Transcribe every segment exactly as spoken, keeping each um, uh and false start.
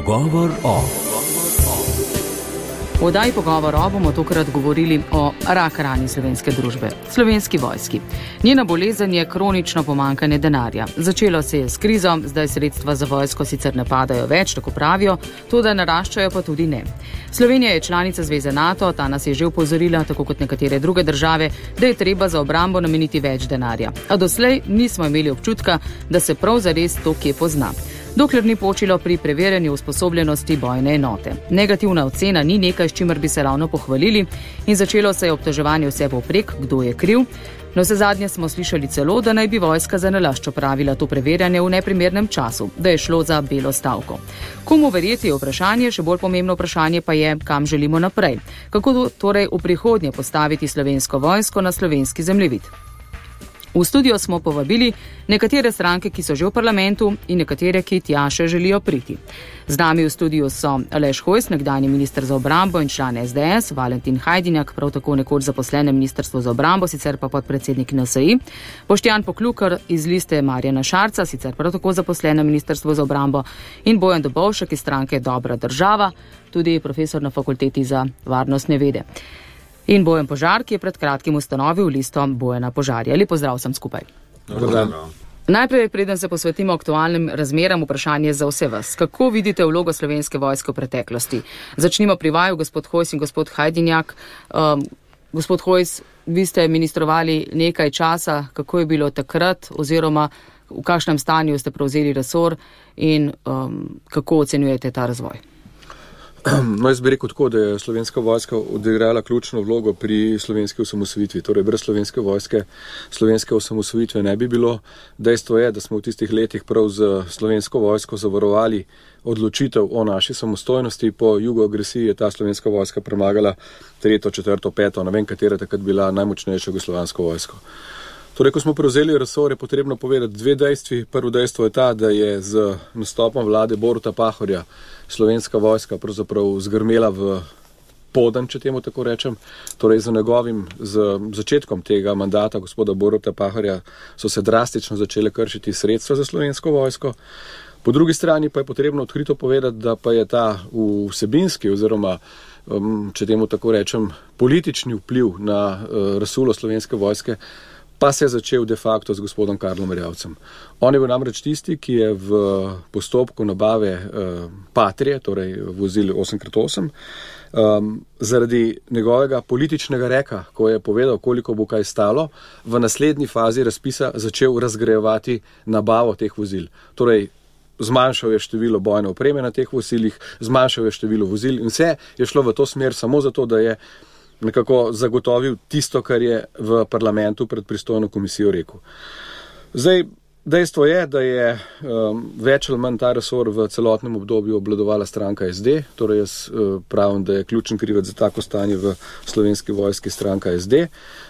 Pogovor o. V oddaji Pogovor o bomo tokrat govorili o rak rani slovenske družbe, Slovenski vojski. Njena bolezen je kronično pomanjkanje denarja. Začelo se je s krizo, zdaj sredstva za vojsko sicer ne padajo več, tako pravijo, toda naraščajo pa tudi ne. Slovenija je članica Zveze NATO, ta nas je že upozorila, tako kot nekatere druge države, da je treba za obrambo nameniti več denarja. A doslej nismo imeli občutka, da se prav zares to kje pozna. Dokler ni počilo pri preverjanju usposobljenosti bojne enote. Negativna ocena ni nekaj, s čimer bi se ravno pohvalili, in začelo se je obtoževanje vse povprek, kdo je kriv. No, vse zadnje smo slišali celo, da naj bi vojska zanalašč opravila to preverjanje v neprimernem času, da je šlo za belo stavko. Komu verjeti je vprašanje, še bolj pomembno vprašanje pa je, kam želimo naprej. Kako torej v prihodnje postaviti Slovensko vojsko na slovenski zemljevid? V studio smo povabili nekatere stranke, ki so že v parlamentu, in nekatere, ki tja še želijo priti. Z nami v studiu so Aleš Hojs, nekdanji minister za obrambo in član S D S, Valentin Hajdinjak, prav tako nekoč zaposlen na Ministrstvu za obrambo, sicer pa podpredsednik N S I, Boštjan Poklukar iz liste Marjana Šarca, sicer prav tako zaposlen na Ministrstvu za obrambo, in Bojan Dobovšek iz stranke Dobra država, tudi profesor na Fakulteti za varnostne vede. In Bojan Požar, ki je pred kratkim ustanovil listo Bojana Požarja. Lep pozdrav vsem skupaj. Dobar. Najprej, preden se posvetimo aktualnim razmeram, vprašanje za vse vas. Kako vidite vlogo Slovenske vojske v preteklosti? Začnimo pri vaju, gospod Hojs in gospod Hajdinjak. Um, gospod Hojs, vi ste ministrovali nekaj časa. Kako je bilo takrat oziroma v kakšnem stanju ste prevzeli resor in um, kako ocenjujete ta razvoj? No, jaz bi rekel tako, da je Slovenska vojska odigrala ključno vlogo pri slovenski osamosvojitvi. Torej, brez Slovenske vojske slovenske osamosvojitve ne bi bilo. Dejstvo je, da smo v tistih letih prav z Slovensko vojsko zavarovali odločitev o naši samostojnosti. Po jugoagresiji je ta Slovenska vojska premagala tretjo, četrto, peto, ne vem katera takrat bila najmočnejša jugoslovansko vojsko. Torej, ko smo prevzeli resor, je potrebno povedati dve dejstvi. Prvo dejstvo je ta, da je z nastopom vlade Boruta Pahorja Slovenska vojska pravzaprav zgrmela v poden, če temu tako rečem. Torej, z njegovim z začetkom tega mandata gospoda Boruta Pahorja so se drastično začele kršiti sredstva za Slovensko vojsko. Po drugi strani pa je potrebno odkrito povedati, da pa je ta vsebinski oziroma, če temu tako rečem, politični vpliv na razsulo Slovenske vojske pa se je začel de facto z gospodom Karlom Erjavcem. On je bil namreč tisti, ki je v postopku nabave eh, Patrije, torej vozil osem krat osem, um, zaradi njegovega političnega reka, ko je povedal, koliko bo kaj stalo, v naslednji fazi razpisa začel razgrajevati nabavo teh vozil. Torej, zmanjšal je število bojne opreme na teh vozilih, zmanjšal je število vozil in vse je šlo v to smer samo zato, da je nekako zagotovil tisto, kar je v parlamentu pred pristojno komisijo rekel. Zdaj, dejstvo je, da je um, več ali manj ta resor v celotnem obdobju obvladovala stranka S D, torej jaz uh, pravim, da je ključen krivec za tako stanje v Slovenski vojski stranka S D,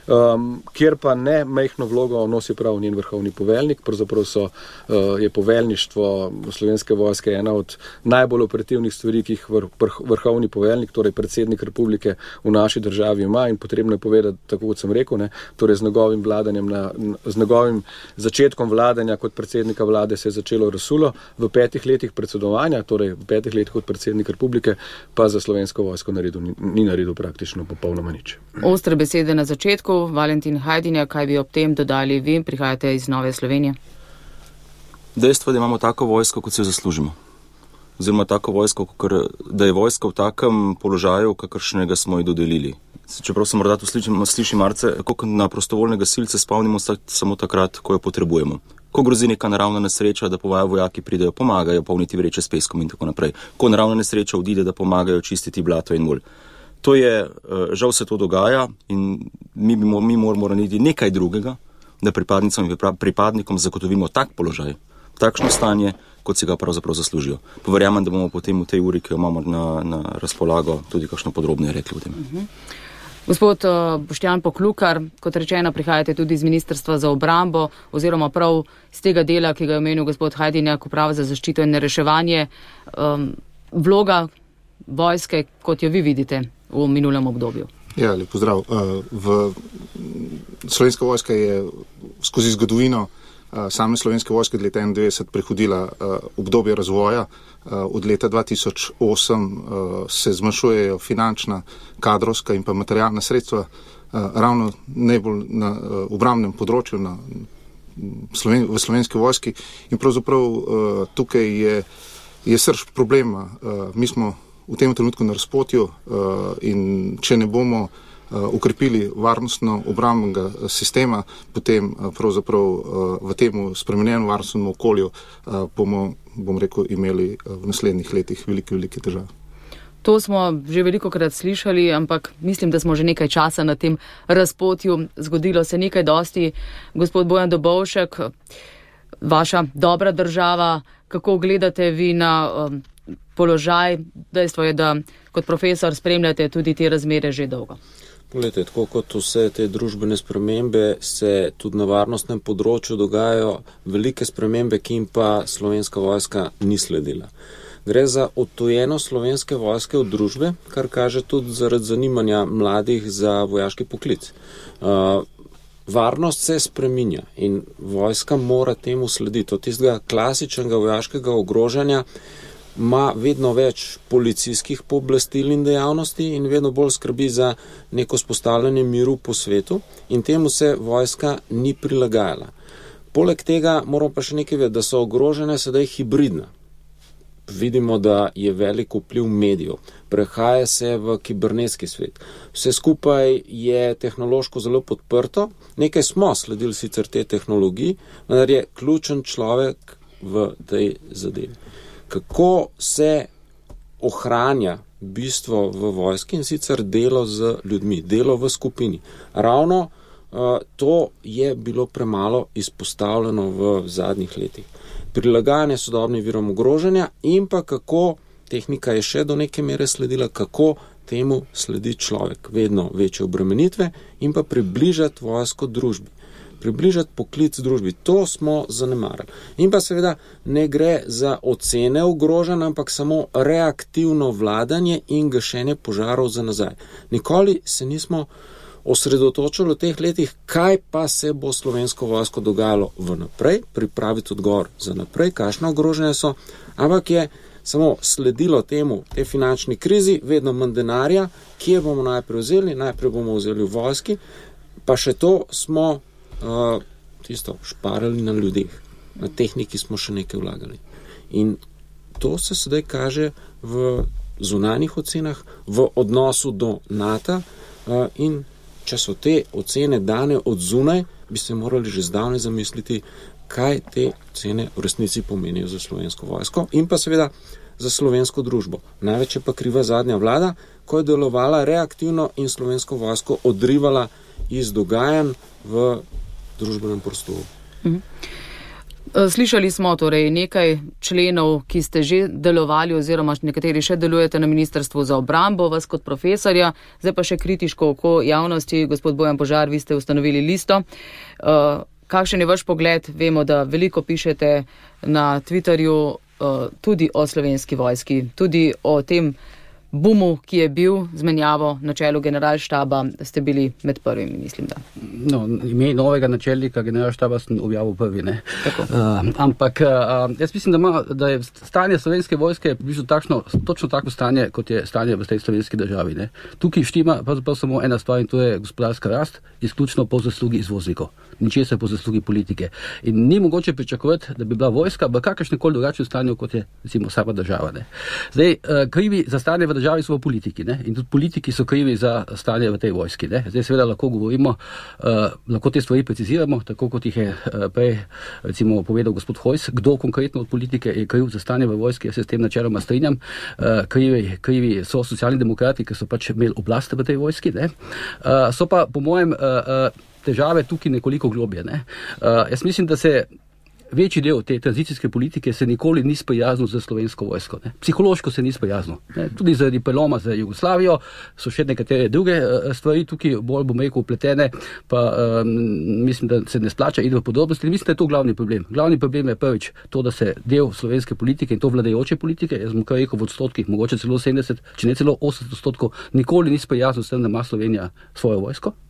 um, kjer pa ne majhno vlogo nosi prav njen vrhovni poveljnik. Pravzaprav so, uh, je poveljništvo Slovenske vojske ena od najbolj operativnih stvari, ki jih vr, vrh, vrhovni poveljnik, torej predsednik republike v naši državi ima, in potrebno je povedati, tako kot sem rekel, ne, torej z njegovim vladanjem, na, z njegovim začetkom vladanja kot predsednika vlade se je začelo razsulo, v petih letih predsedovanja, torej v petih letih kot predsednik republike, pa za Slovensko vojsko naredil, ni, ni naredil praktično popolnoma nič. Ostre besede na začetku. Valentin Hajdinjak, kaj bi ob tem dodali vi, prihajate iz Nove Slovenije? Dejstvo, da imamo tako vojsko, kot se jo zaslužimo. Oziroma tako vojsko, kakor, da je vojska v takem položaju, kakršnega smo jo dodelili. Čeprav se morda to sliši, sliši marce, kot na prostovoljnega gasilca spomnimo samo takrat, ko jo potrebujemo. Ko grozi neka naravna nesreča, da povajo vojaki pridejo, pomagajo polniti vreče s peskom in tako naprej. Ko naravna nesreča odide, da pomagajo čistiti blato in mulj. To je, žal se to dogaja in mi, bi, mi moramo narediti nekaj drugega, da pripadnicam in pripadnikom zagotovimo tak položaj, takšno stanje, kot si ga pravzaprav zaslužijo. Poverjamem, da bomo potem v tej uri, ki jo imamo na, na razpolago, tudi kakšno podrobneje rekli o tem. Uh-huh. Gospod Boštjan Poklukar, kot rečeno, prihajate tudi iz Ministrstva za obrambo oziroma prav iz tega dela, ki ga je omenil gospod Hajdinjak, Uprava za zaščito in reševanje. Um, vloga vojske, kot jo vi vidite v minulem obdobju? Ja, lep pozdrav. V Slovenska vojska je skozi zgodovino same Slovenske vojske od leta enaindevetdeset prehodila obdobje razvoja. Od leta dva tisoč osem se zmanjšujejo finančna, kadrovska in pa materialna sredstva ravno najbolj na obrambnem področju na Sloven, v Slovenski vojski in pravzaprav tukaj je, je srž problema. Mi smo v tem trenutku na razpotju in če ne bomo ukrepili varnostno obrambnega sistema, potem pravzaprav v tem spremenjenem varnostnem okolju bomo, bom rekel, imeli v naslednjih letih velike, velike težave. To smo že veliko krat slišali, ampak mislim, da smo že nekaj časa na tem razpotju. Zgodilo se nekaj dosti. Gospod Bojan Dobovšek, vaša dobra država, kako gledate vi na um, položaj? Dejstvo je, da kot profesor spremljate tudi te razmere že dolgo. Poglejte, tako kot vse te družbene spremembe, se tudi na varnostnem področju dogajajo velike spremembe, ki jim pa Slovenska vojska ni sledila. Gre za odtujeno Slovenske vojske od družbe, kar kaže tudi zaradi zanimanja mladih za vojaški poklic. Uh, varnost se spreminja in vojska mora temu slediti. Od tistega klasičnega vojaškega ogrožanja ima vedno več policijskih pooblastil in dejavnosti in vedno bolj skrbi za neko spostavljanje miru po svetu in temu se vojska ni prilagajala. Poleg tega moramo pa še nekaj vedeti, da so ogrožene sedaj hibridna. Vidimo, da je velik vpliv medijev, prehaja se v kibernetski svet. Vse skupaj je tehnološko zelo podprto, nekaj smo sledili sicer te tehnologiji, vendar je ključen človek v tej zadevi. Kako se ohranja bistvo v vojski in sicer delo z ljudmi, delo v skupini. Ravno uh, to je bilo premalo izpostavljeno v zadnjih letih. Prilagajanje sodobnim virom ogrožanja in pa kako, tehnika je še do neke mere sledila, kako temu sledi človek. Vedno večje obremenitve in pa približati vojsko družbi. Približati poklic družbi. To smo zanemarili. In pa seveda ne gre za ocene ogrožanja, ampak samo reaktivno vladanje in gašenje požarov za nazaj. Nikoli se nismo osredotočili v teh letih, kaj pa se bo Slovensko vojsko dogajalo v naprej, pripraviti odgovor za naprej, kakšne ogrožene so, ampak je samo sledilo temu, te finančni krizi, vedno manj denarja, kje bomo najprej vzeli, najprej bomo vzeli v vojski, pa še to smo uh, tisto šparali na ljudeh, na tehniki smo še nekaj vlagali. In to se sedaj kaže v zunanjih ocenah, v odnosu do NATO uh, in če so te ocene dane od zunaj, bi se morali že zdavnaj zamisliti, kaj te ocene v resnici pomenijo za Slovensko vojsko in pa seveda za slovensko družbo. Največ je pa kriva zadnja vlada, ko je delovala reaktivno in Slovensko vojsko odrivala iz dogajanj v družbenem prostoru. Mhm. Slišali smo torej nekaj členov, ki ste že delovali oziroma nekateri še delujete na Ministrstvu za obrambo, vas kot profesorja, zdaj pa še kritiško oko javnosti. Gospod Bojan Požar, vi ste ustanovili listo. Kakšen je vaš pogled? Vemo, da veliko pišete na Twitterju tudi o Slovenski vojski, tudi o tem bumu, ki je bil z menjavo na čelu generalštaba, ste bili med prvimi, mislim, da. No, ime novega načelnika generalštaba sem objavil prvi, ne. Uh, ampak uh, jaz mislim, da, ima, da je stanje Slovenske vojske približno takšno, točno tako stanje, kot je stanje v tej slovenski državi, ne. Tukaj štima pravzaprav samo ena stvar in to je gospodarska rast, izključno po zaslugi izvoznikov. Ničesar po zaslugi politike. In ni mogoče pričakovati, da bi bila vojska v kakršnemkoli drugačnem stanju, kot je recimo sama država, ne. Zdaj, uh, krivi za stanje v državi so politiki, ne? In tudi politiki so krivi za stanje v tej vojski. Ne? Zdaj seveda lahko govorimo, uh, lahko te stvari preciziramo, tako kot jih je uh, prej recimo povedal gospod Hojs, kdo konkretno od politike je kriv za stanje v vojski, jaz se s tem načeloma strinjam. Uh, krivi, krivi so socialni demokrati, ki so pač imeli oblast v tej vojski. Ne? Uh, so pa po mojem uh, uh, težave tukaj nekoliko globje. Ne? Uh, jaz mislim, da se večji del te tranzicijske politike se nikoli ni sprijaznil z Slovensko vojsko. Ne. Psihološko se ni sprijaznil. Ne. Tudi zaradi preloma za Jugoslavijo so še nekatere druge uh, stvari tukaj bolj, bom rekel, upletene, pa um, mislim, da se ne splača iti v podrobnosti. Mislim, da je to glavni problem. Glavni problem je prvič to, da se del slovenske politike in to vladajoče politike, jaz bom kar rekel v odstotkih, mogoče celo sedemdeset, če ne celo osemdeset odstotkov, nikoli ni sprijaznil s tem, da ima Slovenija svojo vojsko.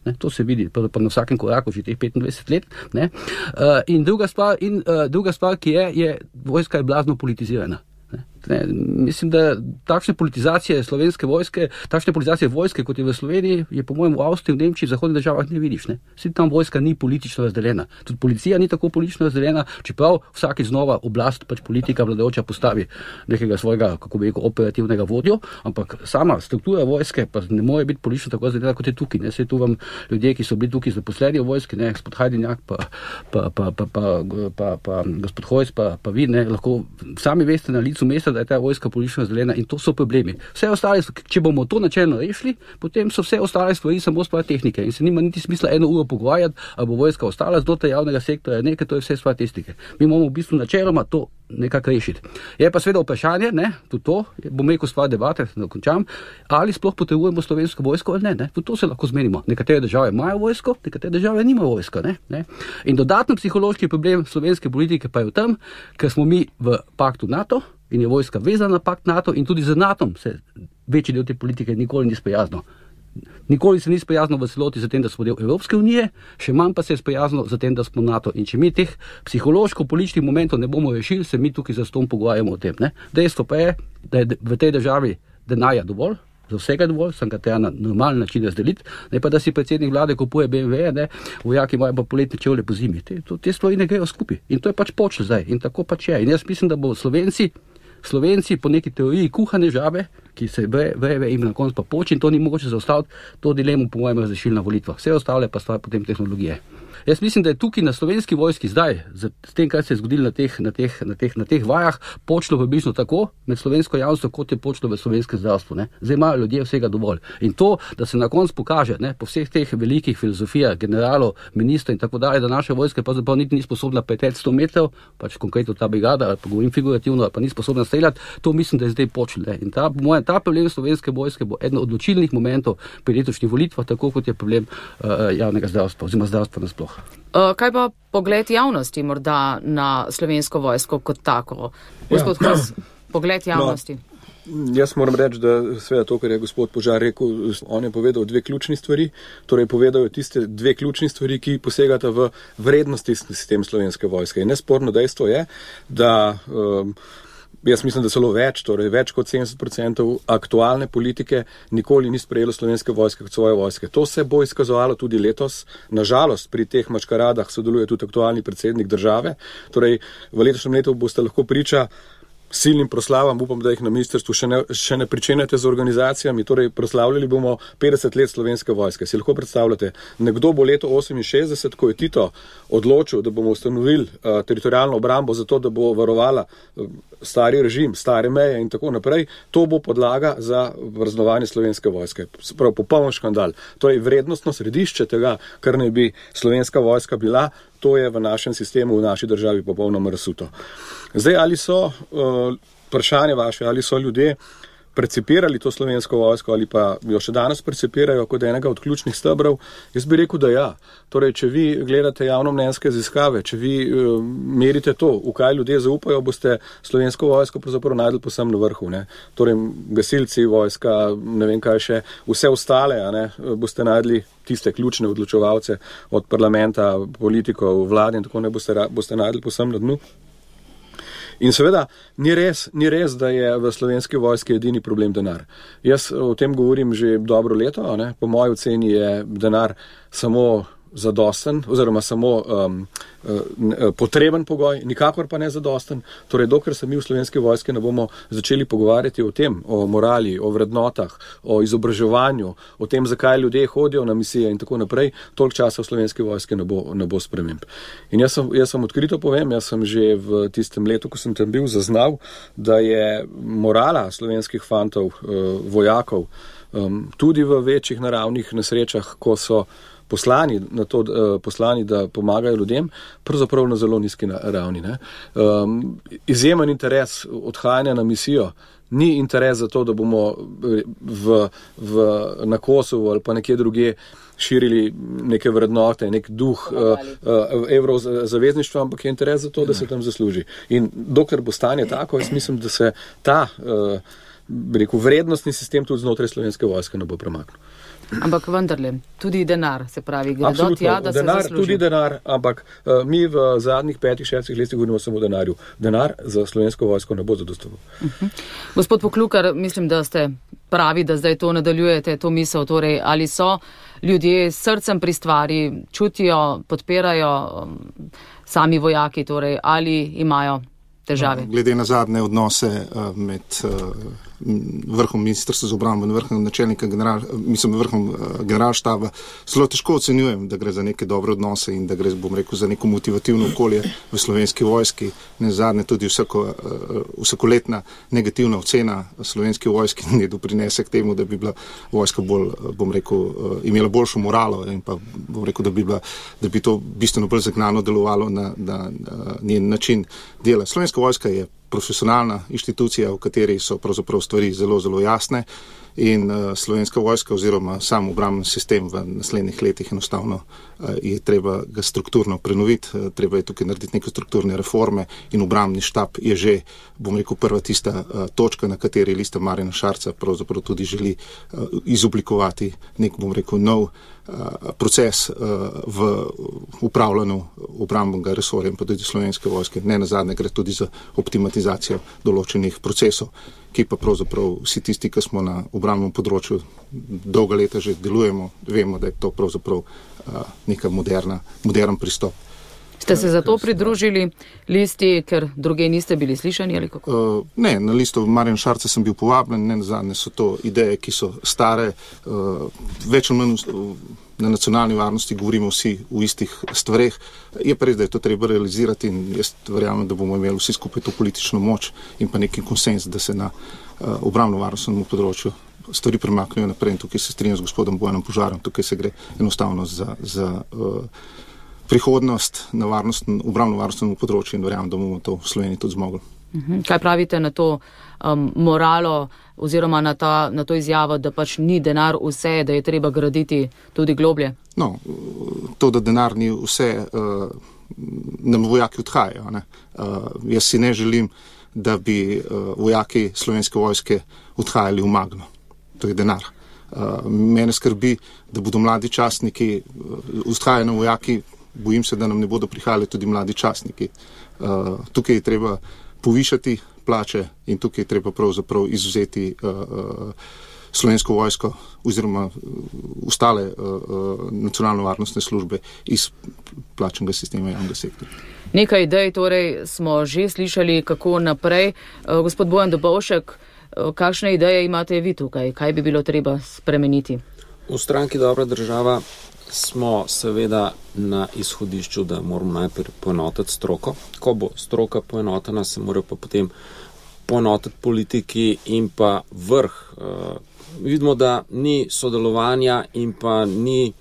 Ne, to se vidi pa, pa na vsakem koraku že teh petindvajset let. Ne. Uh, in druga stvar, in, uh, druga stvar, ki je, je, vojska je blazno politizirana. Ne, mislim, da takšne politizacije slovenske vojske, takšne politizacije vojske, kot je v Sloveniji, je po mojem v Avstriji, v Nemčiji, v zahodnih državah ne vidiš. Ne. Vsi tam vojska ni politično razdeljena. Tudi policija ni tako politično razdeljena, čeprav vsaki znova oblast, pač politika vladajoča postavi nekega svojega, kako bi rekel, operativnega vodjo, ampak sama struktura vojske pa ne more biti politično tako razdeljena, kot je tukaj. Ne. Saj tu vam ljudje, ki so bili tukaj zaposleni v vojski, ne, gospod Hajdinjak, pa, pa, pa, pa, pa, pa, pa gospod Hojs, pa, pa vi, ne, lahko sami veste na licu mesta, da je ta vojska politično razdeljena in to so problemi. Vse ostale, če bomo to načelno rešili, potem so vse ostale stvari samo stvar tehnike in se nima niti smisla eno uro pogovarjati, ali bo vojska ostala znotraj javnega sektorja, nekaj, to je vse stvar tehnike. Mi moramo v bistvu načeloma to nekako rešiti. Je pa seveda vprašanje, ne, tudi to, bom rekel stvar debate, da končam, ali sploh potrebujemo slovensko vojsko ali ne, ne. Tudi to se lahko zmenimo. Nekatere države imajo vojsko, nekatere države nimajo vojsko, ne, ne. In dodatno psihološki problem slovenske politike pa je v tem, ker smo mi v paktu NATO in je vojska vezana na pakt NATO in tudi z NATOm se večji del te politike nikoli ni sprijazno. Nikoli se ni sprijazno v celoti za tem, da smo del Evropske unije, še manj pa se je sprijazno za tem, da smo NATO. In če mi teh psihološko-političnih momentov ne bomo rešili, se mi tukaj za ston pogovarjamo o tem. Ne? Dejstvo pa je, da je v tej državi denarja dovolj, za vsega dovolj, sem ga treba na normalen način razdeliti, ne pa da si predsednik vlade kupuje B M W, ne, vojaki imajo pa poletne čevlje po zimi. Te, to, te stvari ne grejo skupaj. In to je pač počel zdaj. In tako pač je. In jaz mislim, da bo Slovenci Slovenci po neki teoriji kuhane žabe, ki se vreve in na koncu pa poči in to ni mogoče zaustaviti, to dilemo po mojem razrešili na volitvah. Vse ostale pa stvar potem tehnologije. Jaz mislim, da je tukaj na slovenski vojski zdaj, s tem, kar se je zgodilo na teh, na teh, na teh, na teh vajah, počlo približno tako med slovensko javnostjo, kot je počlo v slovenskem zdravstvu. Ne. Zdaj imajo ljudje vsega dovolj. In to, da se na koncu pokaže, ne, po vseh teh velikih filozofijah, generalov, ministrov in tako dalje, da naša vojska pravzaprav niti ni sposobna preteči sto metrov, pač konkretno ta brigada, ali pa govorim figurativno, ali pa ni sposobna streljati, to mislim, da je zdaj počlo. In ta, po mojem, ta problem slovenske vojske bo eden od odločilnih momentov pri letošnjih volitvah, tako kot je problem uh, javnega zdravstva oziroma zdravstva nasploh. Uh, kaj pa pogled javnosti morda na slovensko vojsko kot tako? Gospod ja. Hojs, pogled javnosti. No, jaz moram reči, da seveda to, kar je gospod Požar rekel, on je povedal dve ključni stvari, torej povedal je tiste dve ključni stvari, ki posegata v vrednosti sistem slovenske vojske. In nesporno dejstvo je, da um, jaz mislim, da celo več, torej več kot sedemdeset procentov aktualne politike nikoli ni sprejelo slovenske vojske kot svoje vojske. To se bo izkazovalo tudi letos. Nažalost, pri teh mačkaradah sodeluje tudi aktualni predsednik države. Torej, v letošnjem letu boste lahko priča silnim proslavam, upam, da jih na ministrstvu še ne, še ne pričenjate z organizacijami, torej proslavljali bomo petdeset let slovenske vojske. Si lahko predstavljate, nekdo bo leto oseminšestdeset, ko je Tito odločil, da bomo ustanovili uh, teritorijalno obrambo za to, da bo varovala uh, stari režim, stare meje in tako naprej, to bo podlaga za praznovanje slovenske vojske. Prav popoln škandal. Torej, vrednostno središče tega, kar naj bi slovenska vojska bila, to je v našem sistemu, v naši državi popolnoma razsuto. Zdaj, ali so, uh, vprašanje vaše, ali so ljudje percipirali to slovensko vojsko ali pa jo še danes percipirajo kot enega od ključnih stebrov, jaz bi rekel, da ja. Torej, če vi gledate javnomnenjske raziskave, če vi uh, merite to, v kaj ljudje zaupajo, boste slovensko vojsko pravzaprav najdli posem na vrhu. Ne? Torej, gasilci, vojska, ne vem kaj še, vse ostale, a ne, boste najdli tiste ključne odločevalce od parlamenta, politikov, vlade in tako ne boste, boste najdli posem na dnu. In seveda, ni res, ni res, da je v slovenski vojski edini problem denar. Jaz o tem govorim že dobro leto, ne? Po moji oceni je denar samo zadosten, oziroma samo um, potreben pogoj, nikakor pa ne zadosten. Torej, dokler se mi v slovenski vojski ne bomo začeli pogovarjati o tem, o morali, o vrednotah, o izobraževanju, o tem, zakaj ljudje hodijo na misije in tako naprej, toliko časa v slovenski vojski ne bo, ne bo sprememb. In jaz sem, jaz sem odkrito povem, jaz sem že v tistem letu, ko sem tam bil, zaznal, da je morala slovenskih fantov, vojakov, tudi v večjih naravnih nesrečah, ko so poslani, na to, uh, poslani, da pomagajo ljudem, pravzaprav na zelo nizki ravni. Ne? Um, izjemen interes odhajanja na misijo ni interes za to, da bomo v, v, na Kosovu ali pa nekje druge širili neke vrednote, nek duh uh, uh, evrozavezništva, ampak je interes za to, da se tam zasluži. In dokler bo stanje tako, jaz mislim, da se ta uh, rekel, vrednostni sistem tudi znotraj slovenske vojske ne bo premaknil. Ampak vendarle, tudi denar, se pravi, gre do tja, da denar, se zasluži. Tudi denar, ampak uh, mi v zadnjih petih, šestih letih govorimo samo o denarju. Denar za Slovensko vojsko ne bo zadostoval. Uh-huh. Gospod Poklukar, mislim, da ste pravi, da zdaj to nadaljujete, to misel, torej, ali so ljudje s srcem pri stvari, čutijo, podpirajo um, sami vojaki, torej, ali imajo težave? Glede na zadnje odnose uh, med uh, vrhom ministrstva za obrambo in vrhom načelnika general, mislim, vrhom uh, generalštaba, zelo težko ocenjujem, da gre za neke dobre odnose in da gre, bom rekel, za neko motivativno okolje v Slovenski vojski. Na zadnje tudi vsako, uh, vsakoletna negativna ocena Slovenski vojski ne doprinese k temu, da bi bila vojska bolj, bom rekel, uh, imela boljšo moralo in pa, bom rekel, da bi, bila, da bi to bistveno bolj zagnano delovalo na, na, na njen način dela. Slovenska vojska je profesionalna inštitucija, v kateri so pravzaprav stvari zelo, zelo jasne in uh, Slovenska vojska oziroma sam obrambni sistem v naslednjih letih enostavno uh, je treba ga strukturno prenoviti, uh, treba je tukaj narediti neke strukturne reforme in obrambni štab je že, bom rekel, prva tista uh, točka, na kateri Lista Marjana Šarca pravzaprav tudi želi uh, izoblikovati nek, bom rekel, nov proces v upravljanju obrambnega resorja in pa tudi Slovenske vojske. Ne nazadnje gre tudi za optimatizacijo določenih procesov, ki pa pravzaprav vsi tisti, ki smo na obrambnem področju dolga leta že delujemo, vemo, da je to pravzaprav neka moderna, modern pristop. Ste se zato pridružili listi, ker druge niste bili slišani ali kako? Uh, ne, na listo Marjana Šarca sem bil povabljen, ne nazadnje so to ideje, ki so stare, uh, več ali manj na nacionalni varnosti govorimo vsi v istih stvareh. Je pa res, da je to treba realizirati in jaz verjamem, da bomo imeli vsi skupaj to politično moč in pa neki konsens, da se na uh, obrambno-varnostnem področju stvari premaknejo naprej in tukaj se strinjam z gospodom Bojanom Požarom, tukaj se gre enostavno za, za uh, prihodnost na obrambno-varnostnem področju in verjamem, da bomo to v Sloveniji tudi zmogli. Kaj pravite na to um, moralo oziroma na, ta, na to izjavo, da pač ni denar vse, da je treba graditi tudi globlje? No, to, da denar ni vse, uh, nam vojaki odhajajo. Ne? Uh, jaz si ne želim, da bi uh, vojaki Slovenske vojske odhajali v Magno. To je denar. Uh, mene skrbi, da bodo mladi častniki uh, odhajali vojaki. Bojim se, da nam ne bodo prihajali tudi mladi častniki. Uh, tukaj je treba povišati plače in tukaj je treba pravzaprav izvzeti uh, uh, Slovensko vojsko oziroma ostale uh, uh, nacionalno-varnostne službe iz plačnega sistema javnega sektorja. Nekaj idej torej smo že slišali, kako naprej. Uh, gospod Bojan Dobovšek, uh, kakšne ideje imate vi tukaj? Kaj bi bilo treba spremeniti? V stranki Dobra država smo seveda na izhodišču, da moramo najprej poenotiti stroko. Ko bo stroka poenotena, se morajo pa potem poenotiti politiki in pa vrh. Uh, vidimo, da ni sodelovanja in pa ni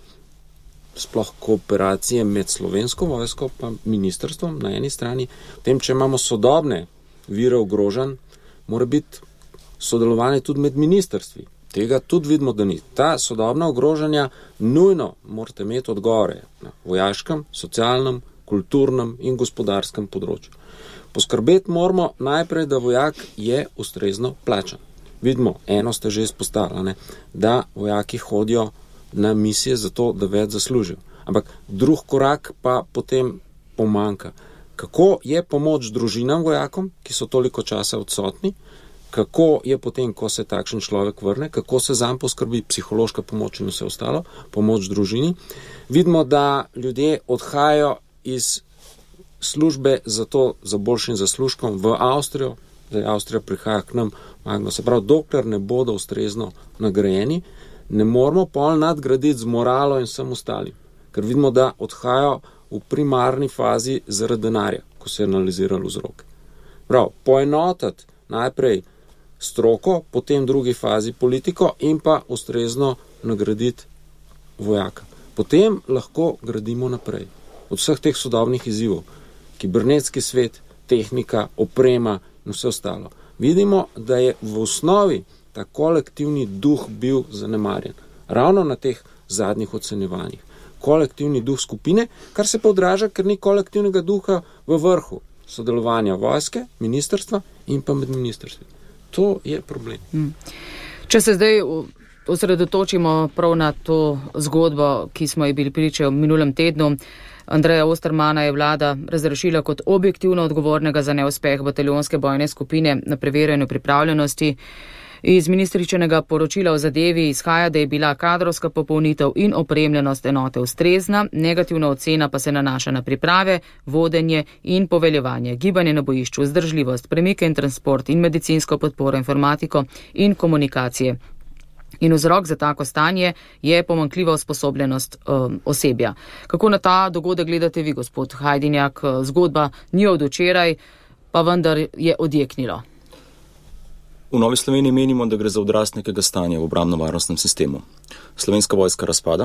sploh kooperacije med Slovensko vojsko pa ministrstvom na eni strani. V tem, če imamo sodobne vire ogrožanj, mora biti sodelovanje tudi med ministrstvi. Tega tudi vidimo, da ni. Ta sodobna ogrožanja nujno morate imeti odgovore na vojaškem, socialnem, kulturnem in gospodarskem področju. Poskrbeti moramo najprej, da vojak je ustrezno plačan. Vidimo, eno ste že izpostavili, da vojaki hodijo na misije zato, da več zaslužijo. Ampak drug korak pa potem pomanjka. Kako je pomoč družinam vojakom, ki so toliko časa odsotni, kako je potem, ko se takšen človek vrne, kako se zanj poskrbi psihološka pomoč in vse ostalo, pomoč družini. Vidimo, da ljudje odhajajo iz službe za to, za boljšim zaslužkom v Avstrijo, zdaj Avstrija prihaja k nam, Magno, se pravi, dokler ne bodo ustrezno nagrajeni, ne moramo pol nadgraditi z moralo in vsem ostalim, ker vidimo, da odhajajo v primarni fazi zaradi denarja, ko se je analiziralo vzroke. Prav, poenotiti najprej stroko, potem v drugi fazi politiko in pa ustrezno nagraditi vojaka. Potem lahko gradimo naprej. Od vseh teh sodobnih izzivov, kibernetski svet, tehnika, oprema in vse ostalo. Vidimo, da je v osnovi ta kolektivni duh bil zanemarjen. Ravno na teh zadnjih ocenjevanjih. Kolektivni duh skupine, kar se pa odraža, ker ni kolektivnega duha v vrhu sodelovanja vojske, ministrstva in pa med ministrstvi. To je problem. Hmm. Če se zdaj osredotočimo prav na to zgodbo, ki smo ji bili priče v minulem tednu. Andreja Ostermana je vlada razrešila kot objektivno odgovornega za neuspeh bataljonske bojne skupine na preverjanju pripravljenosti. Iz ministričinega poročila o zadevi izhaja, da je bila kadrovska popolnitev in opremljenost enote ustrezna, negativna ocena pa se nanaša na priprave, vodenje in poveljevanje, gibanje na bojišču, vzdržljivost, premike in transport in medicinsko podporo, informatiko in komunikacije. In vzrok za tako stanje je pomanjkljiva usposobljenost um, osebja. Kako na ta dogodek gledate vi, gospod Hajdinjak? Zgodba ni od včeraj, pa vendar je odjeknilo. V Novi Sloveniji menimo, da gre za odraz nekega stanja v obrambno-varnostnem sistemu. Slovenska vojska razpada,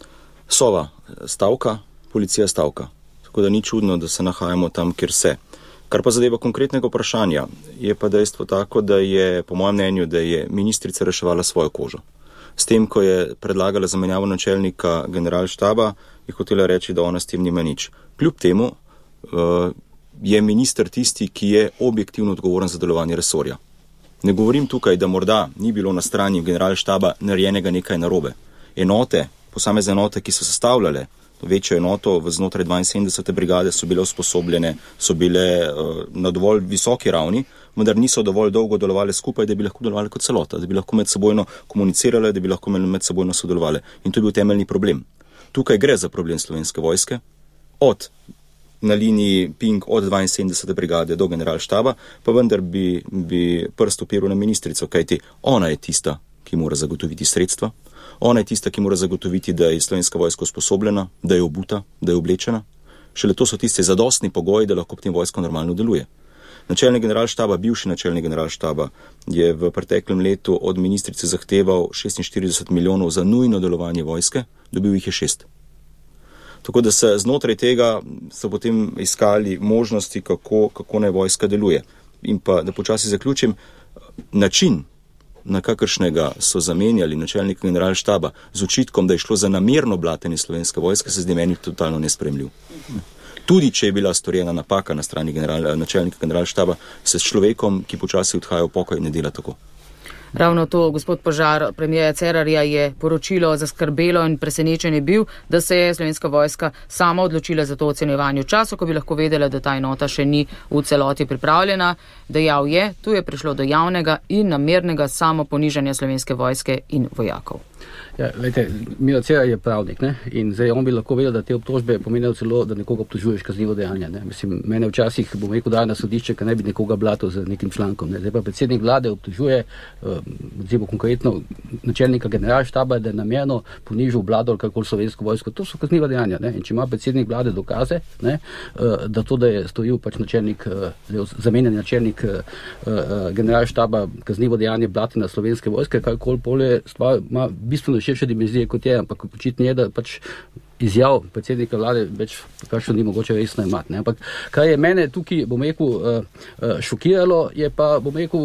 Sova stavka, policija stavka. Tako da ni čudno, da se nahajamo tam, kjer se. Kar pa zadeva konkretnega vprašanja, je pa dejstvo tako, da je, po mojem mnenju, da je ministrica reševala svojo kožo. S tem, ko je predlagala zamenjavo načelnika generalštaba, je hotela reči, da ona s tem nima nič. Kljub temu uh, je minister tisti, ki je objektivno odgovoren za delovanje resorja. Ne govorim tukaj, da morda ni bilo na strani generalštaba narejenega nekaj narobe. Enote, posamezne enote, ki so sestavljale večjo enoto v znotraj dvainsedemdesete brigade, so bile usposobljene, so bile uh, na dovolj visoki ravni, vendar niso dovolj dolgo delovali skupaj, da bi lahko delovali kot celota, da bi lahko med sebojno komunicirali, da bi lahko med sebojno sodelovali. In to je bil temeljni problem. Tukaj gre za problem Slovenske vojske, od na liniji Ping od dvainsedemdesete brigade do generalštaba, pa vendar bi, bi prst opiral na ministrico, kajti ona je tista, ki mora zagotoviti sredstva, ona je tista, ki mora zagotoviti, da je Slovenska vojska usposobljena, da je obuta, da je oblečena. Šele to so tiste zadostni pogoji, da lahko potem vojska normalno deluje. Načelnik generalštaba, bivši načelnik generalštaba, je v preteklem letu od ministrice zahteval šestinštirideset milijonov za nujno delovanje vojske, dobil jih je šest. Tako da se znotraj tega so potem iskali možnosti, kako, kako naj vojska deluje. In pa, da počasi zaključim, način, na kakršnega so zamenjali načelnika generalštaba z očitkom, da je šlo za namerno blatenje Slovenske vojske, se zdi meni totalno nespremljiv. Tudi, če je bila storjena napaka na strani general, načelnika generalštaba, se s človekom, ki počasi odhaja v pokoj, ne dela tako. Ravno to, gospod Požar, premijerja Cerarja je poročilo zaskrbelo in presenečen je bil, da se je Slovenska vojska sama odločila za to ocenjevanje v času, ko bi lahko vedela, da ta enota še ni v celoti pripravljena. Dejal je, tu je prišlo do javnega in namernega samoponižanja Slovenske vojske in vojakov. Ja, lejte, Miro Cerar je pravnik, ne? In zdaj on bi lahko vedel, da te obtožbe pomenijo celo, da nekoga obtožuješ kaznivo dejanje. Ne? Mislim, mene včasih, bom rekel, daje na sodišče, ker ne bi nekoga blatil z nekim člankom. Ne? Zdaj pa predsednik vlade obtožuje, uh, konkretno načelnika generalštaba, da je namerno ponižal vlado ali kakor Slovensko vojsko. To so kazniva dejanja. Ne? In če ima predsednik vlade dokaze, ne? Uh, da to, da je storil pač načelnik, uh, zamenjani načelnik uh, uh, generalštaba kaznivo dejanje blati na Slovenske vojske, kakor polje stvar ima bistveno širše dimenzije kot je, ampak očitno je, da pač izjav predsednika vlade več kakšno ni mogoče resno imati. Ne? Ampak kaj je mene tukaj, bom rekel, šokiralo, je pa, bom rekel,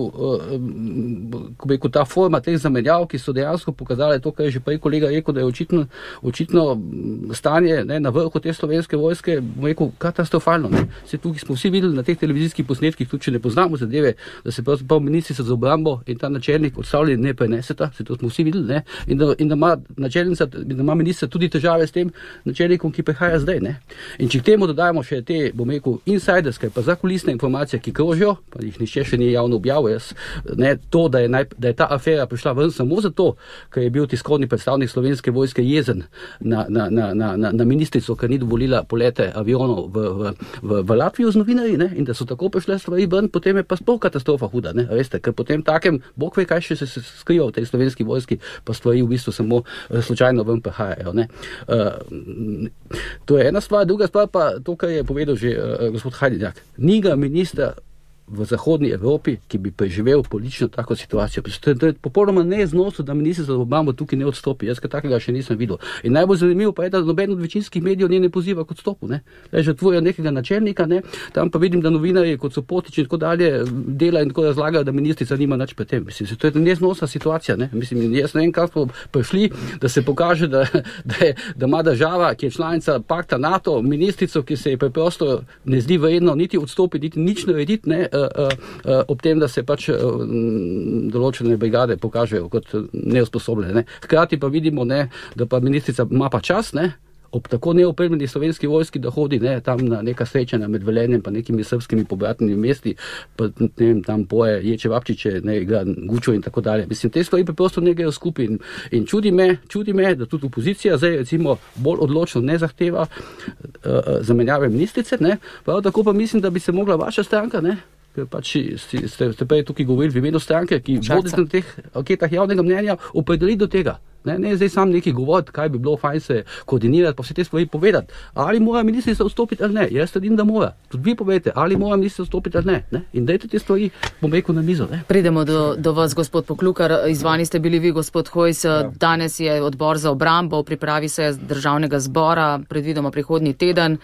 ko bi rekel, ta forma teh zamenjav, ki so dejansko pokazali to, kar je že prej kolega rekel, da je očitno, očitno stanje, ne, na vrhu te Slovenske vojske, bom rekel, katastrofalno. Ne? Se tukaj smo vsi videli na teh televizijskih posnetkih, tudi če ne poznamo zadeve, da se pravzaprav ministrica za obrambo in ta načelnik odstavljeni ne preneseta, se to smo vsi videli, ne? In da, in da ima načelnica, da ima ministrica tudi težave s tem načelnikom, ki prihaja zdaj. Ne? In če k temu dodajamo še te, bom rekel, insiderske, pa zakulisne informacije, ki krožijo, pa jih nišče še ni javno objavil, jaz, ne, to, da je, naj, da je ta afera prišla ven samo zato, ker je bil tiskovni predstavnik Slovenske vojske jezen na, na, na, na, na ministrico, ker ni dovolila polete avionov v, v, v, v Latvijo z novinarji, ne? In da so tako prišle stvari ven, potem je pa sploh katastrofa huda, ne? Veste, ker potem takem, bog ve, kaj še se, se skriva v tej Slovenski vojski, pa stvari v bistvu samo uh, slučajno ven prihajajo. Uh, To je ena stvar, druga stvar pa to, kar je povedal že uh, gospod Hajdinjak. Ni ga ministra v zahodni Evropi, ki bi preživel politično tako situacijo. To je popolnoma neznosno, da minister za obrambo tukaj ne odstopi. Jaz takega še nisem videl. In najbolj zanimivo pa je, da noben od večinskih medijev ne poziva k odstopu. Ne? Žrtvuje nekega načelnika, ne? Tam pa vidim, da novinarji, kot so Potič in tako dalje, dela in tako razlagajo, da ministrica nima nič pri tem. Mislim, to je neznosna situacija. Ne? Mislim, jaz ne vem, kaj smo prišli, da se pokaže, da, da, je, da ima država, ki je članica pakta NATO, ministrico, ki se je preprosto ne zdi vredno niti odstopiti, niti nič narediti, ne? uh, uh, ob tem, da se pač uh, določene brigade pokažejo kot neusposobljene. Ne. Hkrati pa vidimo, ne, da pa ministrica ima pa čas, ne, ob tako neopremljeni slovenski vojski, da hodi ne, tam na neka srečanja med Velenjem pa nekimi srbskimi pobratnimi mesti, pa ne vem, tam poje ječe vapčiče, ne, igra gučo in tako dalje. Mislim, te stvari preprosto ne grejo skupaj in, in čudi me, čudi me, da tudi opozicija zdaj recimo bolj odločno ne zahteva uh, zamenjave ministrice, ne, prav tako pa mislim, da bi se mogla vaša stranka, ne, ker pač ste, ste prej tukaj govorili v imenu stranke, ki vodite na teh anketah javnega mnenja, opredeli do tega. Ne, ne zdaj sam neki govoriti, kaj bi bilo fajn se koordinirati, pa vse te stvari povedati. Ali mora ministrica vstopiti ali ne? Jaz trdim, da mora. Tudi vi povete, ali mora ministrica vstopiti ali ne. ne? In dajte te stvari, bom rekel, na mizo. Ne? Pridemo do, do vas, gospod Poklukar. Izvani ste bili vi, gospod Hojs. Ja. Danes je odbor za obrambo, pripravi se državnega zbora, predvidoma prihodnji teden.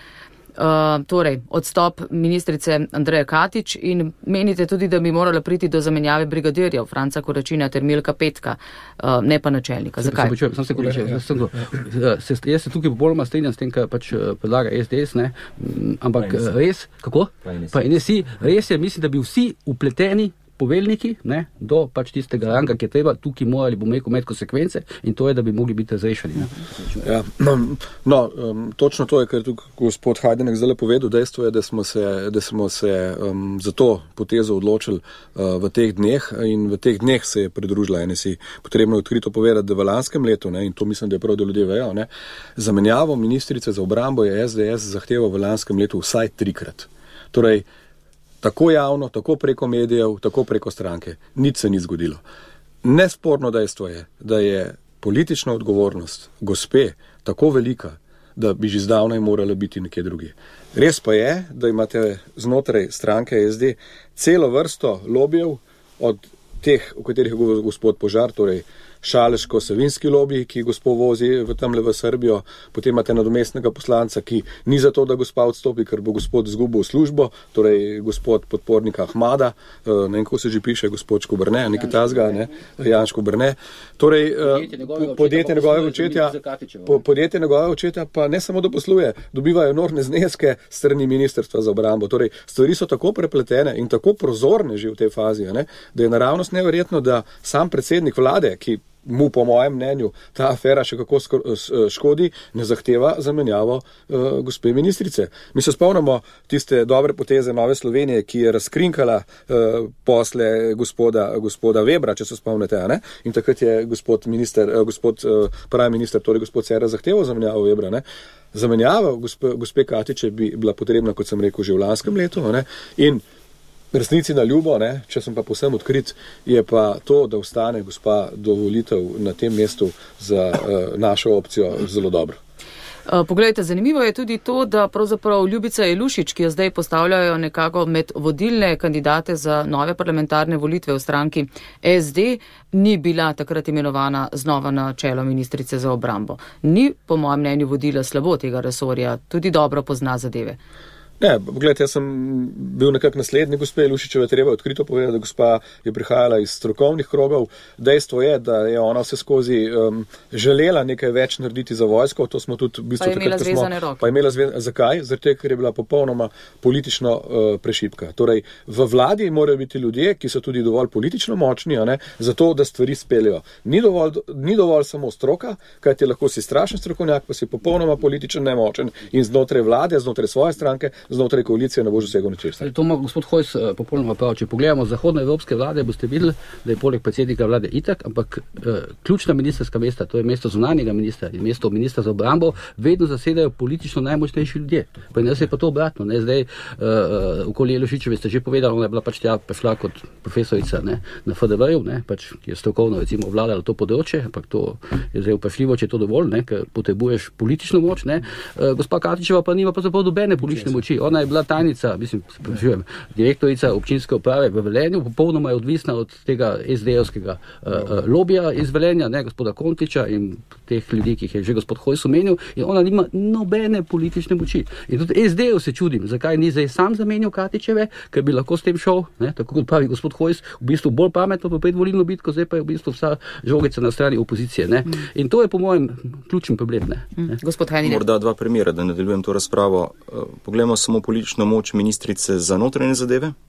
Uh, torej, odstop ministrice Andreje Katič in menite tudi, da bi morala priti do zamenjave brigadirjev Franca Koračina ter Milka Petka, uh, ne pa načelnika. Zakaj? Se, se, se, se, se, se, jaz se tukaj popolnoma strinjam s tem, kar pač predlaga S D S, ne? Ampak res, kako? Pa in si, res je, mislim, da bi vsi upleteni poveljniki, ne, do pač tistega ranga, ki je treba, tukaj morali bomo rekel med konsekvence in to je, da bi mogli biti razrešeni. Ja, no, um, točno to je, kar tukaj gospod Hajdenek zdaj povedal, dejstvo je, da smo se, da smo se um, za to potezo odločili uh, v teh dneh in v teh dneh se je pridružila N S I. Potrebno je odkrito povedati, da v lanskem letu, ne, in to mislim, da je prav, da ljudje vejo, ne, zamenjavo ministrice za obrambo je S D S zahteval v lanskem letu vsaj trikrat. Torej, tako javno, tako preko medijev, tako preko stranke. Nič se ni zgodilo. Nesporno dejstvo je, da je politična odgovornost gospe tako velika, da bi že zdavnaj morala biti nekje drugi. Res pa je, da imate znotraj stranke S D celo vrsto lobijev od teh, o katerih je govoril gospod Požar, torej Šaleško-Savinski lobij, ki gospo vozi v tamle v Srbijo, potem imate nadomestnega poslanca, ki ni za to, da gospa odstopi, ker bo gospod izgubil službo, torej gospod podpornik Ahmada, ne vem, kako se že piše, gospod Škobrne, nekaj tazga, ne, Jan Škobrne. Torej, podjetje njegovega očetja, podjetje njegovega očetja pa ne samo, da posluje, dobivajo enormne zneske strani Ministrstva za obrambo. Torej, stvari so tako prepletene in tako prozorne že v tej fazi, ne, da je naravnost neverjetno, da sam predsednik vlade, ki mu po mojem mnenju ta afera še kako škodi, ne zahteva zamenjavo uh, gospe ministrice. Mi se spomnimo tiste dobre poteze Nove Slovenije, ki je razkrinkala uh, posle gospoda, gospoda Webra, če se spomnite, ne? In takrat je gospod minister, uh, gospod uh, pravi minister, torej gospod Cerar zahteval zamenjavo Webra, ne? Zamenjava gospe, gospe Katiče bi bila potrebna, kot sem rekel, že v lanskem letu, ne? In resnici na ljubo, ne, če sem pa povsem odkrit, je pa to, da ostane gospa do volitev na tem mestu za uh, našo opcijo zelo dobro. Poglejte, zanimivo je tudi to, da pravzaprav Ljubica Jelušič, ki jo zdaj postavljajo nekako med vodilne kandidate za nove parlamentarne volitve v stranki S D, ni bila takrat imenovana znova na čelo ministrice za obrambo. Ni, po mojem mnenju, vodila slabo tega resorja, tudi dobro pozna zadeve. Ne, pogledajte, jaz sem bil nekako naslednji gospe Jelušičeve, treba odkrito povedati, da gospa je prihajala iz strokovnih krogov. Dejstvo je, da je ona vse skozi um, želela nekaj več narediti za vojsko, to smo tudi v bistvu pa je imela takrat, zvezane smo, roke. Pa je imela zvezane, zakaj? Zato, ker je bila popolnoma politično uh, prešipka. Torej, v vladi morajo biti ljudje, ki so tudi dovolj politično močni, a ne, zato, da stvari speljejo. Ni dovolj, ni dovolj samo stroka, kajti lahko si strašen strokovnjak, pa si popolnoma politično nemočen in znotraj vlade, znotraj svoje stranke, znotraj koalicije ne boš dosegel ničesar. To ima gospod Hojs popolnoma prav. Če pogledamo zahodnoevropske vlade, boste videli, da je poleg predsednika vlade itak, ampak eh, ključna ministrska mesta, to je mesto zunanjega ministra in mesto ministra za obrambo, vedno zasedajo politično najmočnejši ljudje. Pa ne se je pa to obratno. Ne? Zdaj, eh, okoli Jelušičeve ste že povedali, ona je bila pač tja prišla kot profesorica, ne? Na F D V-ju, ne? Pač, ki je strokovno recimo vladala to področje, ampak to je zdaj vprašljivo, če je to dovolj, ne? Ker potrebuješ politično moč. Ne? Eh, gospa Katičeva pa nima pravzaprav dobene politične moči. Ona je bila tajnica, mislim, se pravičujem, direktorica občinske uprave v Velenju, popolnoma je odvisna od tega S D-ovskega uh, lobija iz Velenja, ne, gospoda Kontiča in teh ljudi, ki jih je že gospod Hojs omenil, in ona nima nobene politične moči. In tudi S D-ov se čudim, zakaj ni zdaj sam zamenjal Katičeve, ker bi lahko s tem šel, ne, tako kot pravi gospod Hojs, v bistvu bolj pametno v predvolilno bitko, zdaj pa je v bistvu vsa žogica na strani opozicije. Ne. In to je po mojem ključen problem. Ne. Mm. Gospod Hajniner. Morda dva primera, da nadaljujem to razpravo. Poglejmo samo politično moč ministrice za notranje zadeve,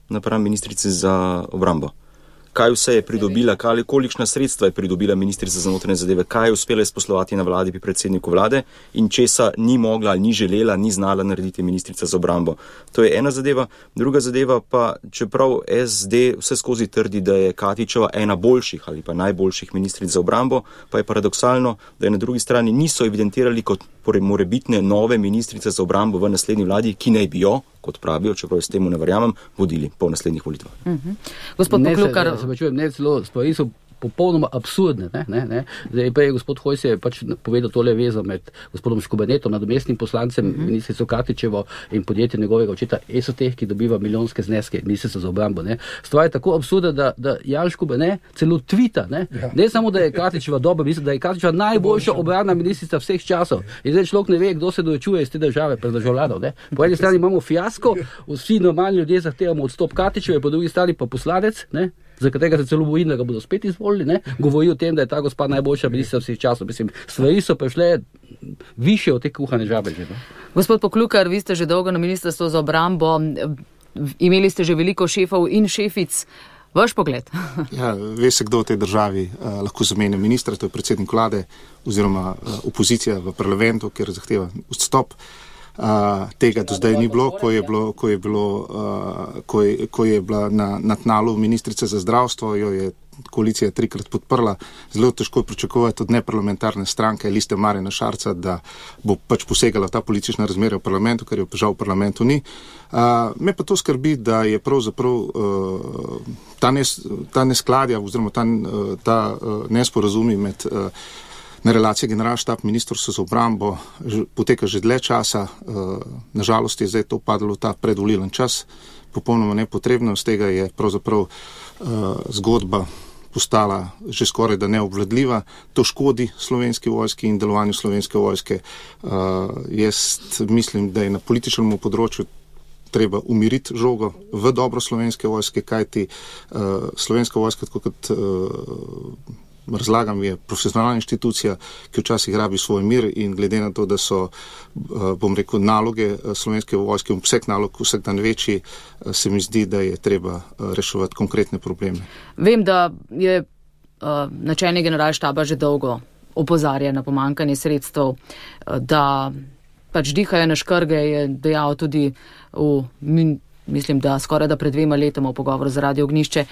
napram ministrici za obrambo. Kaj vse je pridobila, kaj, kolikšna sredstva je pridobila ministrica za notranje zadeve, kaj je uspela izposlovati na vladi pri predsedniku vlade in česa ni mogla, ni želela, ni znala narediti ministrica za obrambo. To je ena zadeva. Druga zadeva pa, čeprav S D vse skozi trdi, da je Katičeva ena boljših ali pa najboljših ministric za obrambo, pa je paradoksalno, da je na drugi strani niso evidentirali kot morebitne nove ministrice za obrambo v naslednji vladi, ki naj bi jo, kot pravijo, čeprav s temu ne verjamem, vodili po naslednjih volitvah. Uh-huh. Gospod Poklukar, se počujem, ne celo stvari so popolnoma absurdne. Ne, ne, ne. Zdaj pa je gospod Hojs je pač povedal tole vezo med gospodom Škubenetom, nadomestnim poslancem, uh-huh. ministrico Katičevo in podjetje njegovega očeta Esoteh, ki dobiva milijonske zneske ministrica za obrambo. Ne. Stvar je tako absurda, da, da Jan Škubene celo tvita. Ne. Ja. Ne samo, da je Katičeva dobra, mislim, da je Katičeva najboljša obrambna ministrica vseh časov. In zdaj človek ne ve, kdo se doječuje iz te države pred državljanov. Po eni strani imamo fiasko, vsi normalni ljudje zahtevamo odstop Katičeve, po drugi strani pa poslanec, ne, za katerega se celo bojim, da ga bodo spet izvolili, ne, govori o tem, da je ta gospa najboljša ministrica vseh časov. Mislim, stvari so prišle više od te kuhane žabe. Že, Gospod Poklukar, vi ste že dolgo na ministrstvu za obrambo, imeli ste že veliko šefov in šefic. Vaš pogled? Ja, ve se, kdo v tej državi uh, lahko zamenja ministra, to je predsednik vlade oziroma uh, opozicija v parlamentu, kjer zahteva odstop. Uh, tega do zdaj ni bilo, ko je, bilo, ko je, bilo, uh, ko je, ko je bila na, na tnalu ministrice za zdravstvo, jo je koalicija trikrat podprla. Zelo težko pričakovati od neparlamentarne stranke Liste Marjana Šarca, da bo pač posegala ta politična razmerja v parlamentu, ker jo žal v parlamentu ni. Uh, me pa to skrbi, da je pravzaprav uh, ta, nes, ta neskladja oziroma ta, uh, ta uh, nesporazumi med uh, na relacije generalštab ministrstva za obrambo poteka že dlje časa. Nažalost je zdaj to padlo v ta predvolilen čas, popolnoma nepotrebno. Z tega je pravzaprav zgodba postala že skoraj da neobvladljiva. To škodi slovenski vojski in delovanju slovenske vojske. Jaz mislim, da je na političnem področju treba umiriti žogo v dobro slovenske vojske, kajti slovenska vojska, tako kot razlagam, je profesionalna inštitucija, ki včasih rabi svoj mir in glede na to, da so, bom rekel, naloge slovenske vojske, obseg nalog vsak dan večji, se mi zdi, da je treba reševati konkretne probleme. Vem, da je uh, načelnik generalštaba že dolgo opozarja na pomankanje sredstev, da pač dihajo na škrge, je dejal tudi v, mislim, da skoraj da pred dvema letoma v pogovoru za Radio Ognjišče.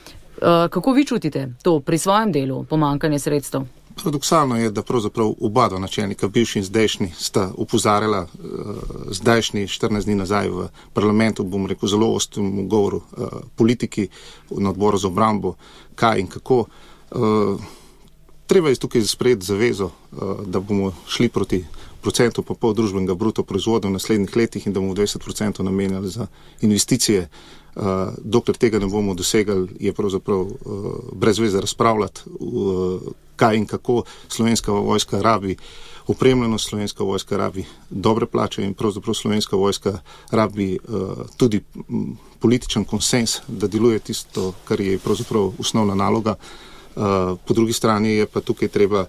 Kako vi čutite to pri svojem delu, pomankanje sredstev? Paradoksalno je, da pravzaprav oba dva načelnika, bivši in zdajšnji, sta upozarjala uh, zdajšnji štirinajst dni nazaj v parlamentu, bom rekel, zelo ostrem govoru uh, politiki na odboru za obrambo, kaj in kako. Uh, treba je tukaj sprejeti zavezo, uh, da bomo šli proti procentu pa pol družbenega bruto proizvoda v naslednjih letih in da bomo dvajset procentov namenjali za investicije. Uh, dokler tega ne bomo dosegali, je pravzaprav uh, brez veze razpravljati, uh, kaj in kako slovenska vojska rabi opremljenost, slovenska vojska rabi dobre plače in pravzaprav slovenska vojska rabi uh, tudi m, političen konsens, da deluje tisto, kar je pravzaprav osnovna naloga. Uh, po drugi strani je pa tukaj treba,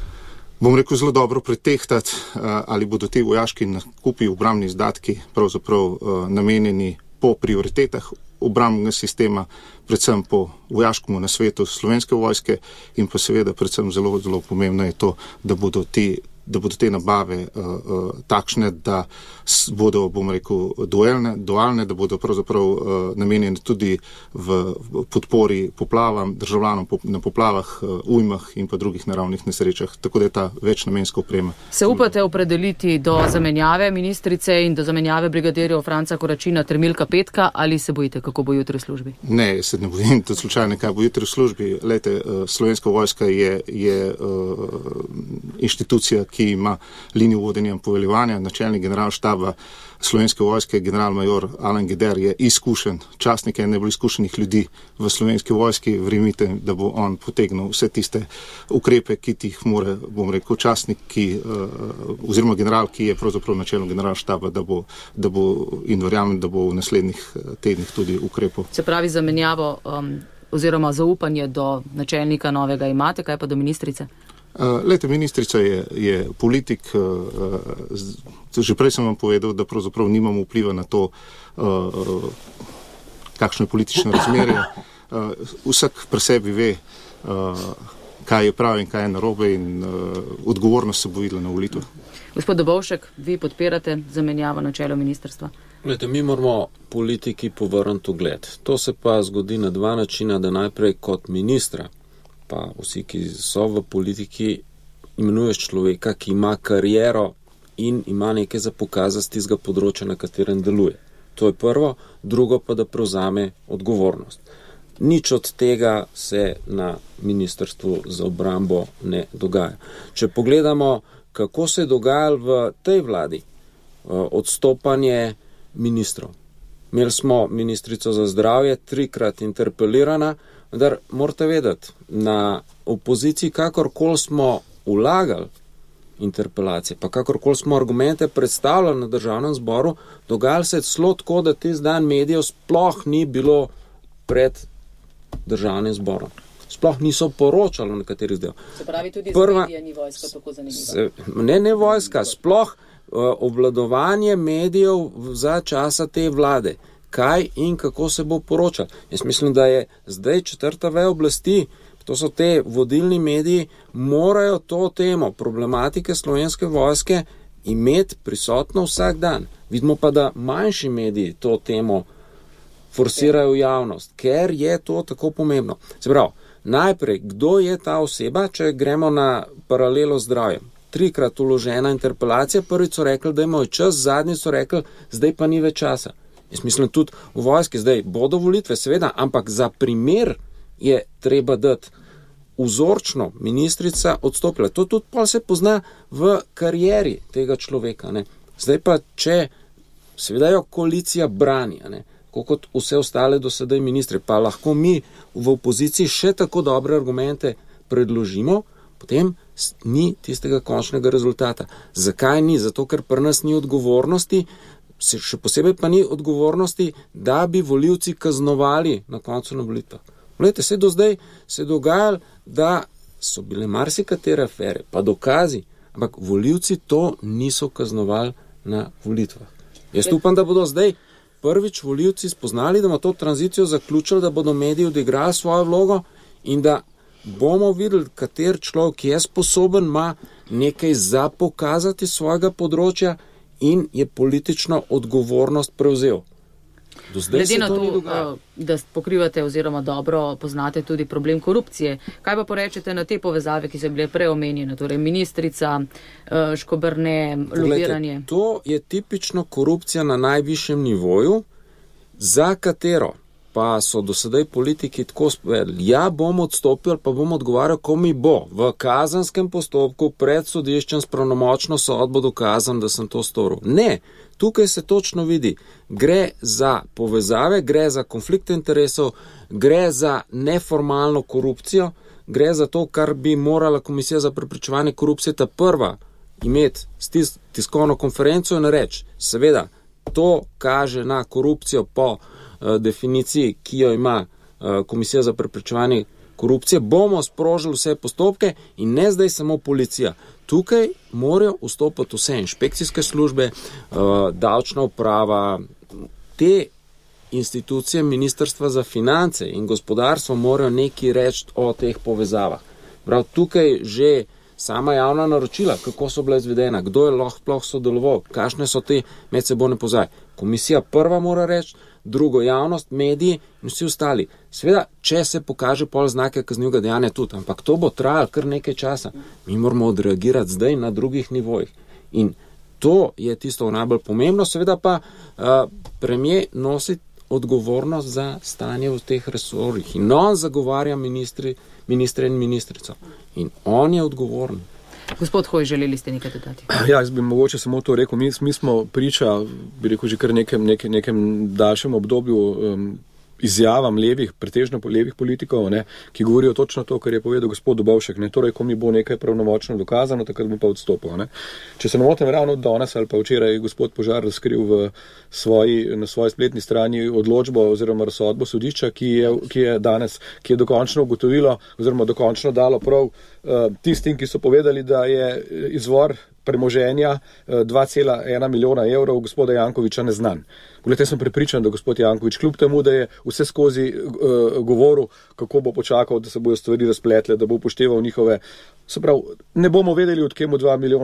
bom rekel, zelo dobro pretehtati, uh, ali bodo ti vojaški nakupi, obrambni izdatki pravzaprav uh, namenjeni po prioritetah obrambnega sistema, predvsem po vojaškemu nasvetu slovenske vojske in pa seveda predvsem zelo, zelo pomembno je to, da bodo ti da bodo te nabave uh, uh, takšne, da bodo, bom rekel, dualne, dualne, da bodo pravzaprav uh, namenjene tudi v, v podpori poplavam, državljanom po, na poplavah, uh, ujmah in pa drugih naravnih nesrečah, tako da je ta večnamenska oprema. Se upate opredeliti do zamenjave ministrice in do zamenjave brigadirjev Franca Koračina ter Milka Petka, ali se bojite, kako bo jutri v službi? Ne, se ne bojim, to slučajno, kaj bo jutri v službi. Lejte, uh, Slovenska vojska je, je uh, inštitucija, ki ima linijo vodenja in poveljevanja. Načelnik generalštaba Slovenske vojske, generalmajor Alen Geder, je izkušen častnik, en najbolj izkušenih ljudi v Slovenski vojski. Verjemite, da bo on potegnil vse tiste ukrepe, ki jih mora, bom rekel, častnik, ki, uh, oziroma general, ki je pravzaprav načelnik generalštaba, da bo, da bo in verjamem, da bo v naslednjih tednih tudi ukrepov. Se pravi, zamenjavo um, oziroma zaupanje do načelnika novega imate, kaj pa do ministrice? Uh, Lejte, ministrica je, je politik, uh, uh, že prej sem vam povedal, da pravzaprav nimamo vpliva na to, uh, uh, kakšno je politično razmerje. Uh, vsak pri sebi ve, uh, kaj je prav in kaj je narobe in uh, odgovornost se bo videla na volitvah. Gospod Dobovšek, vi podpirate zamenjavo na čelu ministrstva? Glede, mi moramo politiki povrniti ugled. To se pa zgodi na dva načina, da najprej kot ministra, pa vsi, ki so v politiki, imenuješ človeka, ki ima kariero in ima nekaj za pokazati z tistega področja, na katerem deluje. To je prvo, drugo pa, da prevzame odgovornost. Nič od tega se na ministrstvu za obrambo ne dogaja. Če pogledamo, kako se je dogajalo v tej vladi, odstopanje ministrov. Imeli smo ministrico za zdravje, trikrat interpelirana, vendar morate vedeti, na opoziciji kakorkoli smo vlagali interpelacije, pa kakorkoli smo argumente predstavljali na državnem zboru, dogajalo se je celo tako, da tisti dan medijev sploh ni bilo pred državnim zborom. Sploh niso poročali o nekaterih zdaj. Se pravi, tudi Prva, z medija ni vojska tako zanimiva. Se, ne, ne vojska, sploh uh, obvladovanje medijev za časa te vlade. Kaj in kako se bo poročal. Jaz mislim, da je zdaj četrta veja oblasti, to so te vodilni mediji, morajo to temo problematike Slovenske vojske imeti prisotno vsak dan. Vidimo pa, da manjši mediji to temo forsirajo v javnost, ker je to tako pomembno. Se pravi, najprej, kdo je ta oseba, če gremo na paralelo z zdravjem? Trikrat uložena interpelacija, prvič so rekli, da imajo čas, zadnji so rekli, zdaj pa ni več časa. Jaz mislim tudi v vojski, zdaj bodo volitve, seveda, ampak za primer je treba dati vzorčno ministrica odstopila. To tudi pol se pozna v karieri tega človeka. Ne. Zdaj pa, če seveda jo koalicija brani, ne, kot vse ostale do sedaj ministre, pa lahko mi v opoziciji še tako dobre argumente predložimo, potem ni tistega končnega rezultata. Zakaj ni? Zato, ker pri nas ni odgovornosti, še posebej pa ni odgovornosti, da bi volivci kaznovali na koncu na volitvah. Glejte, se do zdaj se je dogajalo, da so bile marsikatere afere, pa dokazi, ampak volivci to niso kaznovali na volitvah. Jaz upam, da bodo zdaj prvič volivci spoznali, da bomo to tranzicijo zaključili, da bodo mediji odigrali svojo vlogo in da bomo videli, kater človek je sposoben, ima nekaj za pokazati svojega področja in je politično odgovornost prevzel. Glede na to, da pokrivate oziroma dobro poznate tudi problem korupcije, kaj pa porečete na te povezave, ki so bile preomenjene, torej ministrica, Škoberne, lobiranje? To je tipično korupcija na najvišjem nivoju, za katero pa so do sedaj politiki tako spovedali, ja, bom odstopil, pa bom odgovarjal, ko mi bo v kazanskem postopku pred sodiščem s pravnomočno sodbo dokazan, da sem to storil. Ne, tukaj se točno vidi, gre za povezave, gre za konflikte interesov, gre za neformalno korupcijo, gre za to, kar bi morala Komisija za preprečevanje korupcije ta prva imeti s tis, tiskovno konferenco in reči, seveda, to kaže na korupcijo po definiciji, ki jo ima Komisija za preprečevanje korupcije, bomo sprožili vse postopke in ne zdaj samo policija. Tukaj morajo vstopati vse inšpekcijske službe, davčna uprava, te institucije Ministrstva za finance in gospodarstvo morajo nekaj reči o teh povezavah. Prav tukaj že sama javna naročila, kako so bila izvedena, kdo je lahko sodeloval, kakšne so te medsebojne povezave. Komisija prva mora reči, drugo javnost, mediji in vsi ostali. Seveda, če se pokaže pol znake kaznivega dejanja tudi, ampak to bo trajalo kar nekaj časa. Mi moramo odreagirati zdaj na drugih nivojih. In to je tisto najbolj pomembno, seveda pa uh, premier nosi odgovornost za stanje v teh resorjih. In on zagovarja ministri, ministre in ministrico. In on je odgovoren. Gospod Hoj, želeli ste nekaj dodati? Ja, jaz bi mogoče samo to rekel. Mi, mi smo priča, bi rekel, že kar nekem, nekem, nekem daljšem obdobju um, izjavam levih, pretežno levih politikov, ne, ki govorijo točno to, kar je povedal gospod Dobovšek. Ne, torej, ko mi bo nekaj pravnomočno dokazano, takrat bom pa odstopil. Ne. Če se ne motim, ravno danes ali pa včeraj gospod Požar razkril v svoji, na svoji spletni strani odločbo oziroma razsodbo sodišča, ki je, ki je danes, ki je dokončno ugotovilo oziroma dokončno dalo prav uh, tistim, ki so povedali, da je izvor premoženja dva cela ena milijona evrov gospoda Jankoviča neznan. Poglejte, sem prepričan, da gospod Jankovič, kljub temu, da je vse skozi uh, govoril, kako bo počakal, da se bojo stvari razpletle, da bo upošteval njihove, se pravi, ne bomo vedeli, od kemu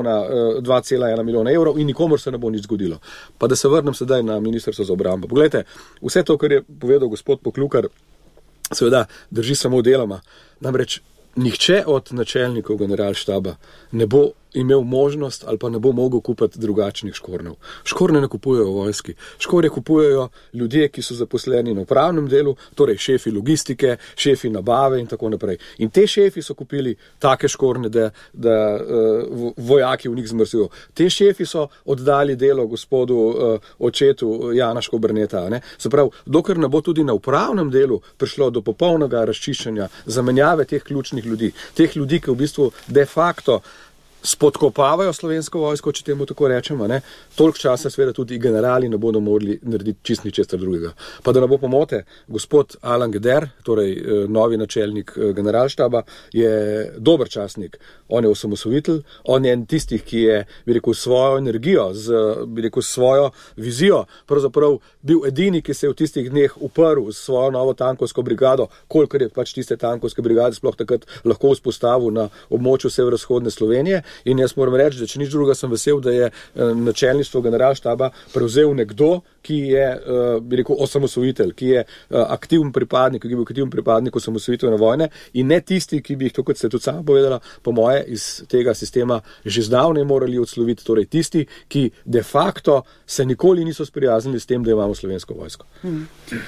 dva cela ena milijona evrov in nikomor se ne bo nič zgodilo. Pa da se vrnem sedaj na Ministrstvo za obrambo. Poglejte, vse to, kar je povedal gospod Poklukar, seveda drži samo deloma. Namreč nihče od načelnikov generalštaba ne bo imel možnost ali pa ne bo mogel kupiti drugačnih škornjev. Škornje ne kupujejo v vojski. Škornje kupujejo ljudje, ki so zaposleni na upravnem delu, torej šefi logistike, šefi nabave in tako naprej. In te šefi so kupili take škornje, da, da uh, vojaki v njih zmrzijo. Te šefi so oddali delo gospodu uh, očetu Jana Škobrneta. Ne? Se pravi, dokler ne bo tudi na upravnem delu prišlo do popolnega razčiščenja, zamenjave teh ključnih ljudi, teh ljudi, ki v bistvu de facto spodkopavajo slovensko vojsko, če temu tako rečemo, ne? Toliko časa seveda tudi generali ne bodo mogli narediti čist ničesar drugega. Pa da ne bo pomote, gospod Alan Geder, torej novi načelnik generalštaba, je dober častnik. On je osamosvojitelj, on je en tistih, ki je, bi rekel, svojo energijo, z, bi rekel, svojo vizijo, pravzaprav bil edini, ki se je v tistih dneh uprl s svojo novo tankovsko brigado, kolikor je pač tiste tankovske brigade sploh takrat lahko vzpostavil na območju severovzhodne Slovenije. In jaz moram reči, da če nič druga sem vesel, da je načelništvo generalštaba prevzel nekdo, ki je, bi rekel, osamosvojitelj, ki je aktiven pripadnik, ki je bil aktiven pripadnik osamosvojitvene vojne in ne tisti, ki bi jih, to kot ste tudi sama povedala, po moje iz tega sistema že zdavnaj morali odsloviti, torej tisti, ki de facto se nikoli niso sprijaznili s tem, da imamo slovensko vojsko. Hmm.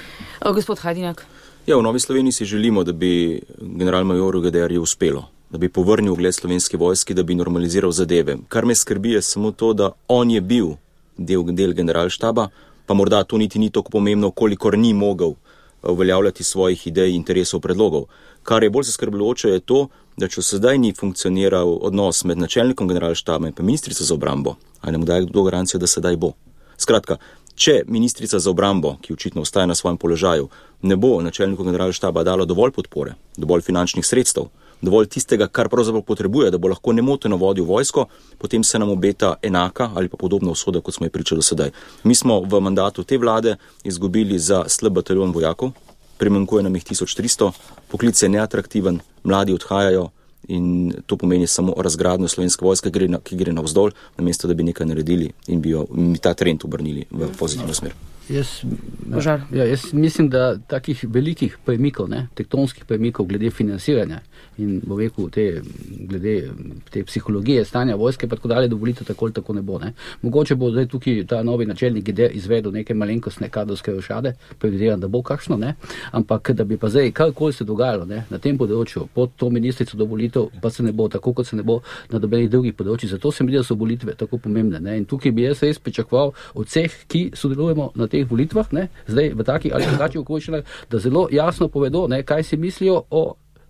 O, gospod Hajdinak. Ja, v Novi Sloveniji si želimo, da bi generalmajoru Gederju uspelo, da bi povrnil ugled slovenski vojski, da bi normaliziral zadeve. Kar me skrbi je samo to, da on je bil del, del generalštaba, pa morda to niti ni tako pomembno, kolikor ni mogel uveljavljati svojih idej, interesov, predlogov. Kar je bolj zaskrbljujoče je to, da če sedaj ni funkcioniral odnos med načelnikom generalštaba in pa ministrico za obrambo, ali ne mu daje kdo garancijo, da sedaj bo. Skratka, če ministrica za obrambo, ki očitno ostaja na svojem položaju, ne bo načelniku generalštaba dala dovolj podpore, dovolj finančnih sredstev, dovolj tistega, kar pravzaprav potrebuje, da bo lahko nemoteno vodil vojsko, potem se nam obeta enaka ali pa podobna usoda, kot smo je pričali do sedaj. Mi smo v mandatu te vlade izgubili za slab bataljon vojakov, primanjkuje nam jih tisoč tristo, poklic je neatraktiven, mladi odhajajo in to pomeni samo razgradnjo slovenske vojske, ki gre, ki gre navzdol, namesto da bi nekaj naredili in bi jo, in ta trend obrnili v pozitivno smer. Jaz, ja, ja, jaz mislim, da takih velikih premikov, ne, tektonskih premikov glede financiranja in bo rekel, te, glede te psihologije, stanja vojske, pa tako dalje, do volitev tako ali tako ne bo. Ne. Mogoče bo zdaj tukaj ta novi načelnik Geder izvedel neke malenkostne kadrovske rošade, predvidevam, da bo kakšno, ne, ampak da bi pa zdaj karkoli se dogajalo, ne, na tem področju, pod to ministrico do volitev, pa se ne bo tako, kot se ne bo na dobenih drugih področjih. Zato se mi zdi, da so volitve tako pomembne. Ne. In tukaj bi jaz res pričakoval od vseh, ki sodelujemo na teh volitvah, ne, zdaj v takih ali drugačnih okoliščinah, da zelo jasno povedo, ne, kaj si mislijo o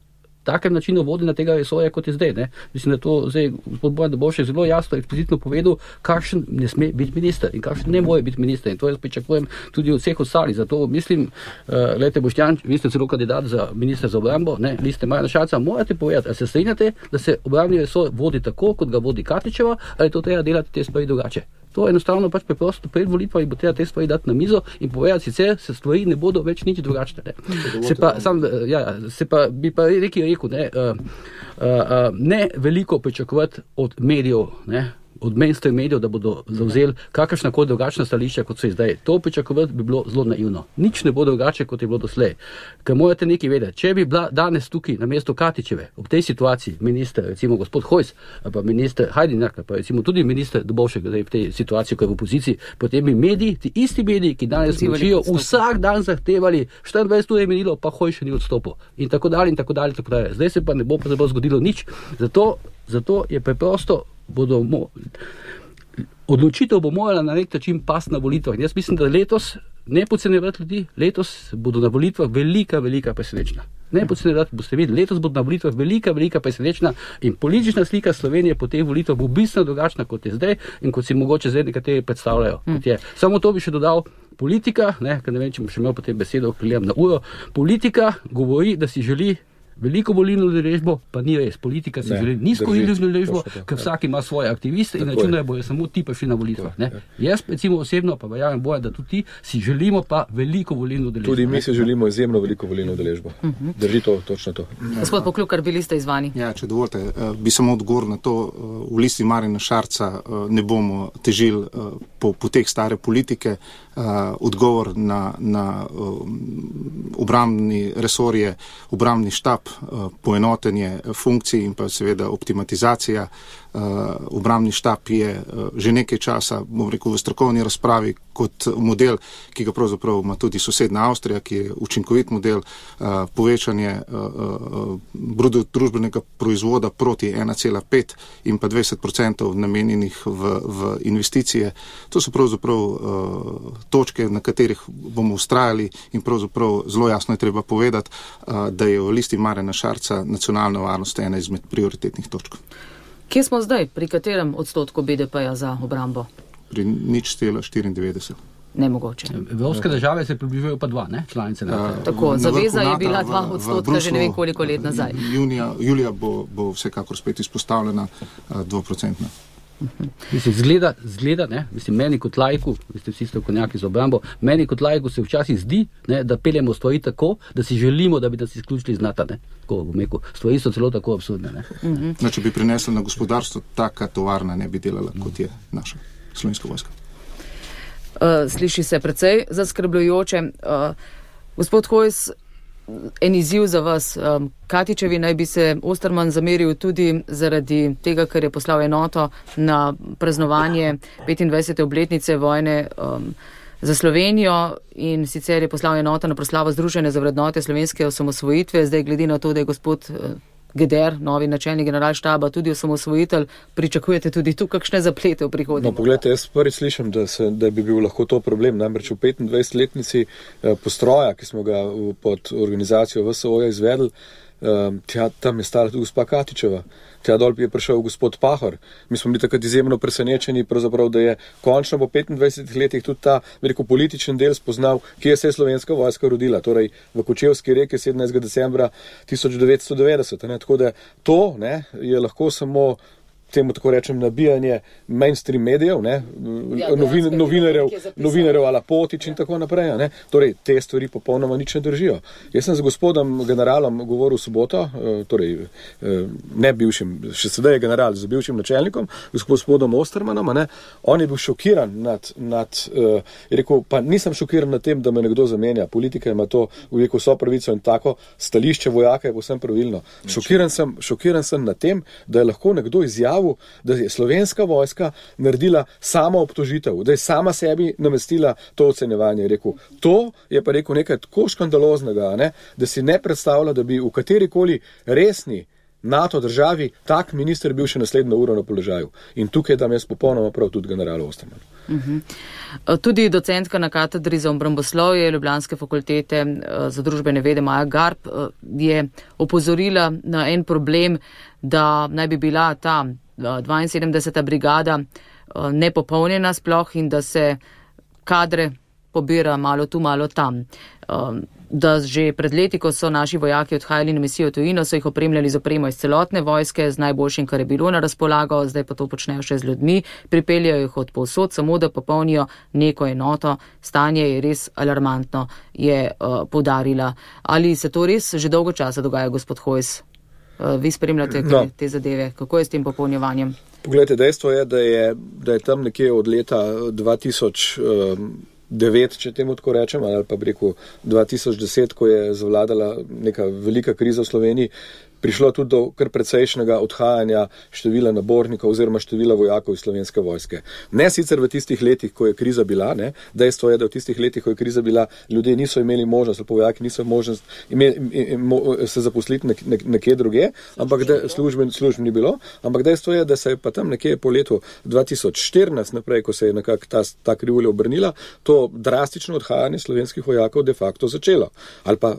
takem načinu vodenja tega resorja, kot je zdaj. Ne. Mislim, da to zdaj gospod Bojan Dobovšek zelo jasno eksplicitno povedal, kakšen ne sme biti minister in kakšen ne more biti minister. In to jaz pričakujem tudi od vseh ostalih. Zato mislim, uh, lejte Boštjan, vi ste celo kandidat za minister za obrambo, ne, vi ste Marjana Šarca, morate povedati, ali se strinjate, da se obrambni resor vodi tako, kot ga vodi Katičeva, ali to treba delati te stvari drugače. To enostavno pač preprosto pred volitvami bo treba te stvari dati na mizo in povedati, sicer se stvari ne bodo več nič drugačne. Ne. Se pa, sam, ja, se pa bi pa nekaj rekel, ne, uh, uh, uh, ne veliko pričakovati od medijev, ne, od mainstream medijev, da bodo zavzeli kakršnakoli drugačna stališča, kot so zdaj. To pričakovati bi bilo zelo naivno. Nič ne bo drugače, kot je bilo doslej. Ker morate nekaj vedeti. Če bi bila danes tukaj na mesto Katičeve, ob tej situaciji, minister, recimo gospod Hojs, pa minister Hajdinak, pa recimo tudi minister Dobovšek, v tej situaciji, ko je v opoziciji, potem bi mediji, ti isti mediji, ki danes močijo, vsak dan zahtevali, štiriindvajset ur je minilo, pa Hojs še ni odstopil. In tako dalje, in tako dalje, tako dalje. Zdaj se pa ne bo pravzaprav zgodilo nič. Zato, zato je preprosto bodo mo- odločitev bo morala na nek način pas na volitvah. Jaz mislim, da letos ne podcenjevati ljudi, letos bodo na volitvah velika, velika presenečenja. Ne podcenjevati, boste videli, letos bodo na volitvah velika, velika presenečenja in politična slika Slovenije po teh volitvah bo bistveno drugačna, kot je zdaj in kot si mogoče zdaj nekateri predstavljajo. Hmm. Samo to bi še dodal. Politika, ne, ker ne vem, če bom še imel potem besedo, ker gledam na uro, politika govori, da si želi veliko volilno udeležbo, pa ni res. Politika si ne, želi nizko volilno udeležbo, ker vsak ima svoje aktiviste in računajo bojo samo ti pa šli na volitvah. Jaz recimo osebno pa verjamem boja, da tudi ti si želimo pa veliko volilno udeležbo. Tudi mi si želimo izjemno veliko volilno udeležbo. Uh -huh. Drži to, točno to. Gospod Poklukar, bili ste izvani. Ja, če dovolite, bi samo odgovoril na to, v Listi Marjana Šarca ne bomo težili po poteh stare politike. Odgovor na, na obrambni resor je obrambni štab, poenotenje funkcij in pa seveda optimatizacija. Obrambni štab je že nekaj časa, bom rekel, v strokovni razpravi kot model, ki ga pravzaprav ima tudi sosedna Avstrija, ki je učinkovit model, povečanje bruto družbenega proizvoda proti ena cela pet in pa dvajset procentov namenjenih v, v investicije. To so pravzaprav točke, na katerih bomo ustrajali in pravzaprav zelo jasno je treba povedati, da je v Listi Marjana Šarca nacionalna varnost ena izmed prioritetnih točk. Kje smo zdaj? Pri katerem odstotku B D P-ja za obrambo? Pri nič cela štiriindevetdeset. Nemogoče. Evropske države se približujejo pa dva, ne? Članice NATO. Uh, Tako, zaveza je bila dva odstotka že ne vem koliko let nazaj. Junija, julija bo, bo vsekakor spet izpostavljena uh, dvoprocentna. Mislim, zgleda, zgleda, ne, mislim, meni kot laiku, vi ste vsi strokovnjaki za obrambo, meni kot laiku se včasih zdi, ne, da peljemo stvari tako, da si želimo, da bi nas izključili iz NATO, ne. Ko bom rekel, stvari so celo tako absurdne, ne. Uh-huh. No, če bi prinesli na gospodarstvo, taka tovarna ne bi delala, kot je naša Slovenska vojska. Uh, sliši se precej zaskrbljujoče. Uh, gospod Hojs, en izziv za vas. Um, Katičevi naj bi se Osterman zameril tudi zaradi tega, ker je poslal enoto na praznovanje petindvajsete obletnice vojne um, za Slovenijo in sicer je poslal enoto na proslavo Združenja za vrednote slovenske osamosvojitve. Zdaj, glede na to, da je gospod uh, Geder, novi načelnik generalštaba, tudi osamosvojitelj, pričakujete tudi tu kakšne zaplete v prihodnje? No, pogledajte, jaz prvič slišim, da, se, da bi bil lahko to problem. Namreč v petindvajsetletnici eh, postroja, ki smo ga v, pod organizacijo V S O-ja izvedli, eh, tja, tam je stala tudi gospa Katičeva. Tja dol je prišel gospod Pahor. Mi smo bili takrat izjemno presenečeni, pravzaprav, da je končno po petindvajsetih letih tudi ta veliko političen del spoznal, kje se je Slovenska vojska rodila, torej v Kočevski reki sedemnajstega decembra tisoč devetsto devetdeset. Ne? Tako da to ne, je lahko samo temu tako rečem nabijanje mainstream medijev, ne, ja, novin, novinarjev, novinarjev ala Potič in tako naprej, ne. Torej, te stvari popolnoma nič ne držijo. Jaz sem z gospodom generalom govoril v soboto, torej, ne bivšim, še sedaj je general, z bivšim načelnikom, z gospodom Ostermanom, ne. On je bil šokiran nad, nad je rekel, pa nisem šokiran nad tem, da me nekdo zamenja. Politika ima to v veku vso pravico in tako stališče vojaka je povsem pravilno. Šokiran sem, šokiran sem nad tem, da je lahko nekdo izjavil, da je Slovenska vojska naredila sama obtožitev, da je sama sebi namestila to ocenjevanje. Rekel, to je pa rekel nekaj tako škandaloznega, ne, da si ne predstavlja, da bi v katerikoli resni NATO državi tak minister bil še naslednjo uro na položaju. In tukaj dam jaz popolnoma prav tudi general Osterman. Uh-huh. Tudi docentka na katedri za obramboslovje Ljubljanske fakultete za družbene vede Maja Garb je opozorila na en problem, da naj bi bila ta dvainsedemdeseta brigada nepopolnjena sploh in da se kadre pobira malo tu, malo tam. Da že pred leti, ko so naši vojaki odhajali na misijo v tujino, so jih opremljali z opremo iz celotne vojske, z najboljšim, kar je bilo na razpolago, zdaj pa to počnejo še z ljudmi, pripeljajo jih od povsod, samo da popolnijo neko enoto. Stanje je res alarmantno, je uh, poudarila. Ali se to res že dolgo časa dogaja, gospod Hojs? Uh, vi spremljate no. te zadeve. Kako je s tem popolnjevanjem? Poglejte, dejstvo je, da je, da je tam nekje od leta dva tisoč devet, če temu tako rečem, ali pa bi rekel dva tisoč deset, ko je zavladala neka velika kriza v Sloveniji, prišlo tudi do kar precejšnjega odhajanja števila nabornikov oziroma števila vojakov iz Slovenske vojske. Ne sicer v tistih letih, ko je kriza bila, ne, dejstvo je, da v tistih letih, ko je kriza bila, ljudje niso imeli možnost, ali pa vojaki niso možnost imeli, se zaposliti nekje druge, ampak da služben, služben ni bilo, ampak dejstvo je, da se je pa tam nekje po letu dva tisoč štirinajst naprej, ko se je nekako ta, ta krivulja obrnila, to drastično odhajanje slovenskih vojakov de facto začelo. Ali pa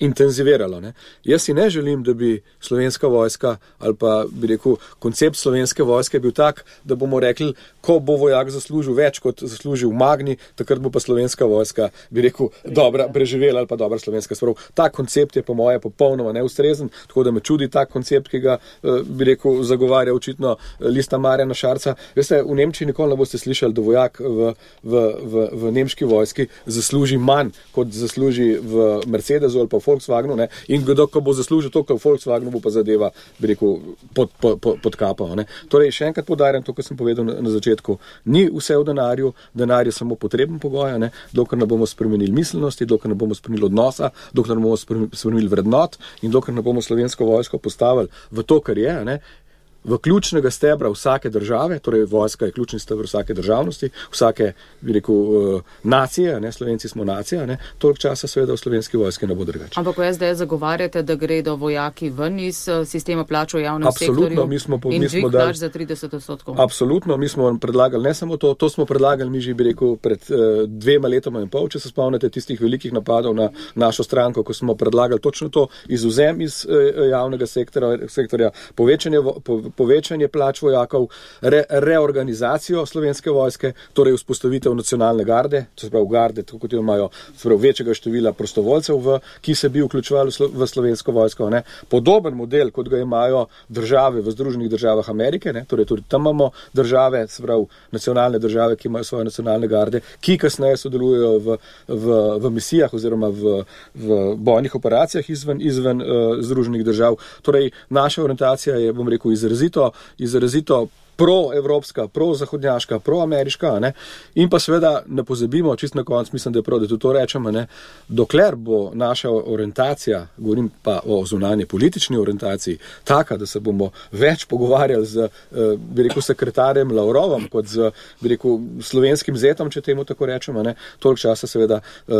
intenziviralo. Ne. Jaz si ne želim, da bi slovenska vojska ali pa bi rekel, koncept slovenske vojske bil tak, da bomo rekli, ko bo vojak zaslužil več, kot zaslužil v Magni, takrat bo pa slovenska vojska, bi rekel, dobra preživela ali pa dobra slovenska spravo. Ta koncept je po moje popolnoma neustrezen, tako da me čudi ta koncept, ki ga, bi rekel, zagovarja očitno Lista Marjana Šarca. Veste, v Nemčiji nikoli ne boste slišali, da vojak v, v, v, v nemški vojski zasluži manj, kot zasluži v Mercedesu ali pa v Volkswagenu, ne? In kdo, ko bo zaslužil to, kot v Volkswagenu, bo pa zadeva, bi rekel, pod, pod, pod, pod kapo. Ne? Torej, še enkrat poudarjam to, kar sem povedal na, na začetku. Ni vse v denarju, denar je samo potreben pogoj, ne? Dokler ne bomo spremenili miselnosti, dokler ne bomo spremenili odnosa, dokler ne bomo spremenili vrednot in dokler ne bomo slovensko vojsko postavili v to, kar je, ne? V ključnega stebra vsake države, torej vojska je ključni stebr vsake državnosti, vsake, bi rekel, uh, nacije, ne, Slovenci smo nacija, ne, toliko časa seveda v slovenski vojski ne bo drugače. Ampak ko zdaj zagovarjate, da gredo vojaki ven iz sistema plač v javnem Absolutno, sektorju mi smo, in mi dvig smo plač za trideset odstotkov? Absolutno, mi smo predlagali ne samo to, to smo predlagali mi že, bi rekel, pred uh, dvema letoma in pol, če se spomnite tistih velikih napadov na našo stranko, ko smo predlagali točno to, izvzem iz uh, javnega sektora, sektorja, povečanje po, povečanje plač vojakov, re, reorganizacijo slovenske vojske, torej vzpostavitev nacionalne garde, to se pravi garde, tako kot jo imajo, se pravi večjega števila prostovoljcev, v, ki se bi vključevali v, slo, v slovensko vojsko. Ne. Podoben model, kot ga imajo države v Združenih državah Amerike, ne, torej tudi tam imamo države, se pravi nacionalne države, ki imajo svoje nacionalne garde, ki kasneje sodelujejo v, v, v misijah oziroma v, v bojnih operacijah izven, izven uh, Združenih držav. Torej, naša orientacija je, bom rekel, izrazito izrazito proevropska, prozahodnjaška, proameriška, ne? In pa seveda ne pozabimo, čist na konc, mislim, da je prav, da tudi to rečemo, ne? Dokler bo naša orientacija, govorim pa o zunanje politični orientaciji, taka, da se bomo več pogovarjali z, bi rekel, sekretarjem Lavrovom, kot z, bi rekel, slovenskim zetom, če temu tako rečemo, ne? Toliko časa seveda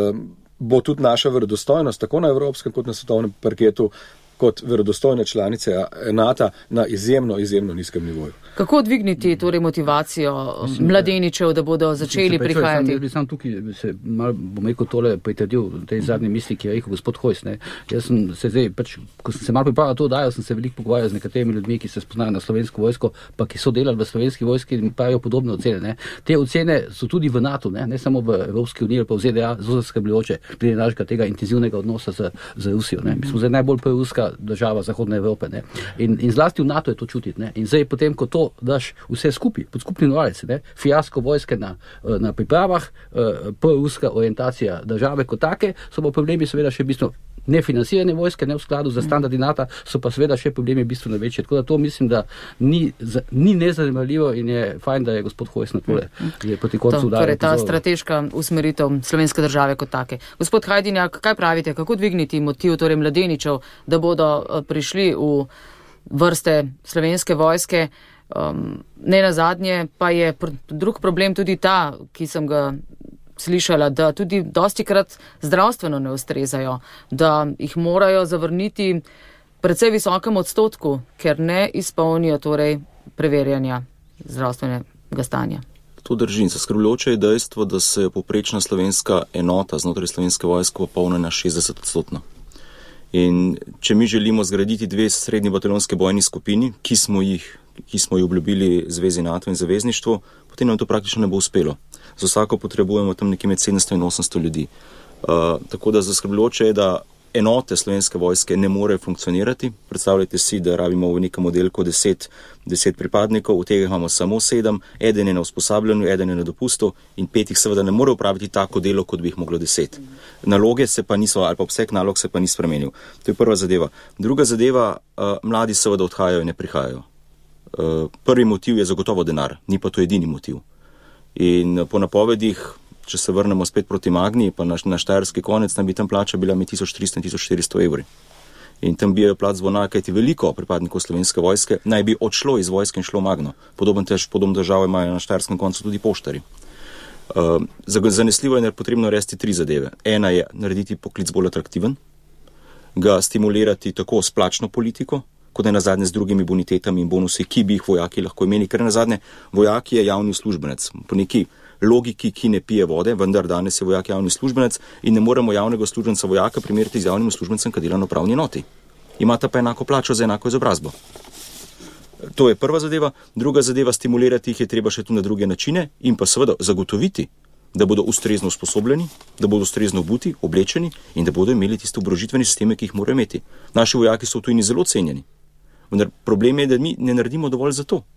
bo tudi naša verodostojnost, tako na evropskem kot na svetovnem parketu, kot verodostojne članice NATO na izjemno, izjemno nizkem nivoju. Kako dvigniti torej motivacijo mislim, mladeničev, da bodo začeli mislim, prihajati? Jaz bi sam tukaj se mal, bom rekel tole pritrdil tej zadnji misli, ki je rekel gospod Hojs. Ne. Jaz sem se zdaj, pač, ko sem se malo pripravljal to dajo, sem se veliko pogovarjal z nekaterimi ljudmi, ki se spoznajo na slovensko vojsko, pa ki so delali v slovenski vojski in pravijo podobne ocene. Ne. Te ocene so tudi v NATO, ne, ne samo v Evropski uniji, pa v Z D A, zelo zaskrbljujoče, glede našega tega intenzivnega odnosa z, z Rusijo. Ne. Mi smo zdaj najbolj proruska država Zahodne Evrope. Ne. In, in zlasti v NATO je to čutiti. Ne. In zdaj potem, ko to daš vse skupaj, pod skupni novalec, fiasko vojske na, na pripravah, proruska orientacija države kot take, so pa problemi seveda še bistveno nefinansirane vojske, ne v skladu za standardi NATO, so pa seveda še problemi bistveno večji. Tako da to mislim, da ni, ni nezanemarljivo in je fajn, da je gospod Hojs na tole je proti koncu udaril. Torej ta strateška usmeritev slovenske države kot take. Gospod Hajdinjak, kaj pravite, kako dvigniti motiv torej mladeničev, da bodo prišli v vrste slovenske vojske? Um, ne nazadnje pa je pr- drug problem tudi ta, ki sem ga slišala, da tudi dostikrat zdravstveno ne ustrezajo, da jih morajo zavrniti precej visokem odstotku, ker ne izpolnijo torej preverjanja zdravstvenega stanja. To drži. Zaskrbljujoče je dejstvo, da se povprečna slovenska enota znotraj slovenske vojske popolni na šestdeset odstotno. In če mi želimo zgraditi dve srednji bataljonske bojni skupini, ki smo jih, ki smo jih obljubili Zvezi NATO in zavezništvu, potem nam to praktično ne bo uspelo. Za vsako potrebujemo tam nekje med sedemsto in osemsto ljudi. Uh, tako da zaskrbljujoče je, da enote slovenske vojske ne morejo funkcionirati. Predstavljajte si, da rabimo v nekem oddelku deset, deset pripadnikov, od tega imamo samo sedem, eden je na usposabljanju, eden je na dopustu in pet jih seveda ne more upraviti tako delo, kot bi jih moglo deset. Naloge se pa niso, ali pa obseg nalog se pa ni spremenil. To je prva zadeva. Druga zadeva, uh, mladi seveda odhajajo in ne prihajajo. Uh, prvi motiv je zagotovo denar, ni pa to edini motiv. In po napovedih, če se vrnemo spet proti Magni, pa na, na štajerski konec, naj bi tam plača bila med tisoč tristo in tisoč štiristo evri. In tam bijajo plač zvona, kajti veliko pripadnikov slovenske vojske naj bi odšlo iz vojske in šlo v Magno. Podoben tež, podobno državo imajo na štajerskem koncu tudi poštari. Uh, zanesljivo je potrebno resti tri zadeve. Ena je narediti poklic bolj atraktiven, ga stimulirati tako s plačno politiko, kot je nazadnje z drugimi bonitetami in bonusi, ki bi jih vojaki lahko imeli, ker nazadnje vojaki je javni uslužbenec. Po neki logiki, ki ne pije vode, vendar danes je vojak javni uslužbenec in ne moremo javnega uslužbenca vojaka primerjati z javnim uslužbencem, ki dela na upravni enoti. Imata pa enako plačo za enako izobrazbo. To je prva zadeva. Druga zadeva, stimulirati jih je treba še tu na druge načine in pa seveda zagotoviti, da bodo ustrezno usposobljeni, da bodo ustrezno obuti, oblečeni in da bodo imeli tiste oborožitvene sisteme, ki jih morajo imeti. Naši vojaki so v tujini zelo cenjeni. Vendar problem je, da mi ne naredimo dovolj za to.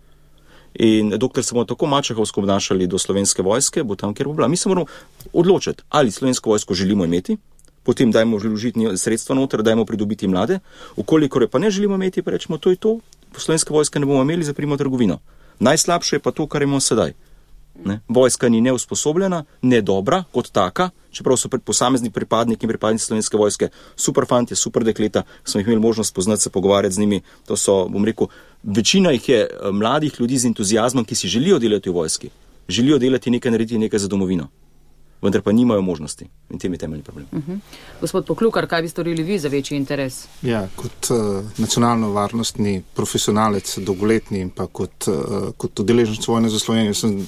In dokler se bomo tako mačehovsko obnašali do Slovenske vojske, bo tam, kjer bo bila. Mi se moramo odločiti, ali Slovensko vojsko želimo imeti, potem dajmo vložiti sredstva noter, dajmo pridobiti mlade, ukolikor je pa ne želimo imeti, pa rečemo, to je to, Slovenske vojske ne bomo imeli, zaprimo trgovino. Najslabše je pa to, kar imamo sedaj. Ne? Vojska ni neusposobljena, ne dobra kot taka, čeprav so posamezni pripadniki in pripadnici Slovenske vojske super fantje, super dekleta, smo jih imeli možnost poznati, se pogovarjati z njimi. To so, bom rekel, večina jih je mladih ljudi z entuziazmom, ki si želijo delati v vojski, želijo delati nekaj, narediti nekaj za domovino, vendar pa nimajo možnosti in tem je temeljni problem. Uh-huh. Gospod Poklukar, kaj bi storili vi za večji interes? Ja, kot uh, nacionalno-varnostni profesionalec, dolgoletni in pa kot, uh, kot udeleženec vojne za Slovenijo sem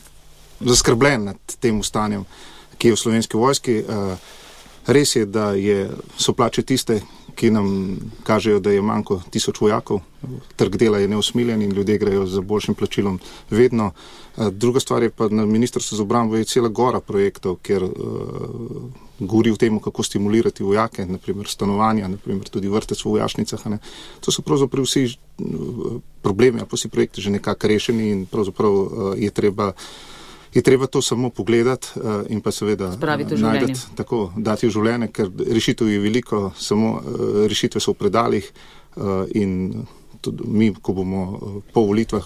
zaskrbljen nad tem stanjem, ki je v Slovenski vojski. Uh, res je, da je, so plače tiste, ki nam kažejo, da je manjko tisoč vojakov, trg dela je neusmiljen in ljudje grejo za boljšim plačilom vedno. Druga stvar je pa na Ministrstvu za obrambo je cela gora projektov, kjer uh, govori o tem, kako stimulirati vojake, naprimer stanovanja, naprimer tudi vrtec v vojašnicah. Ne. To so pravzaprav vsi problemi, ali pa vsi projekti že nekako rešeni in pravzaprav uh, je treba Je treba to samo pogledati uh, in pa seveda najdeti, tako dati v življenje, ker rešitev je veliko, samo uh, rešitve so v predalih uh, in tudi mi, ko bomo uh, po volitvah,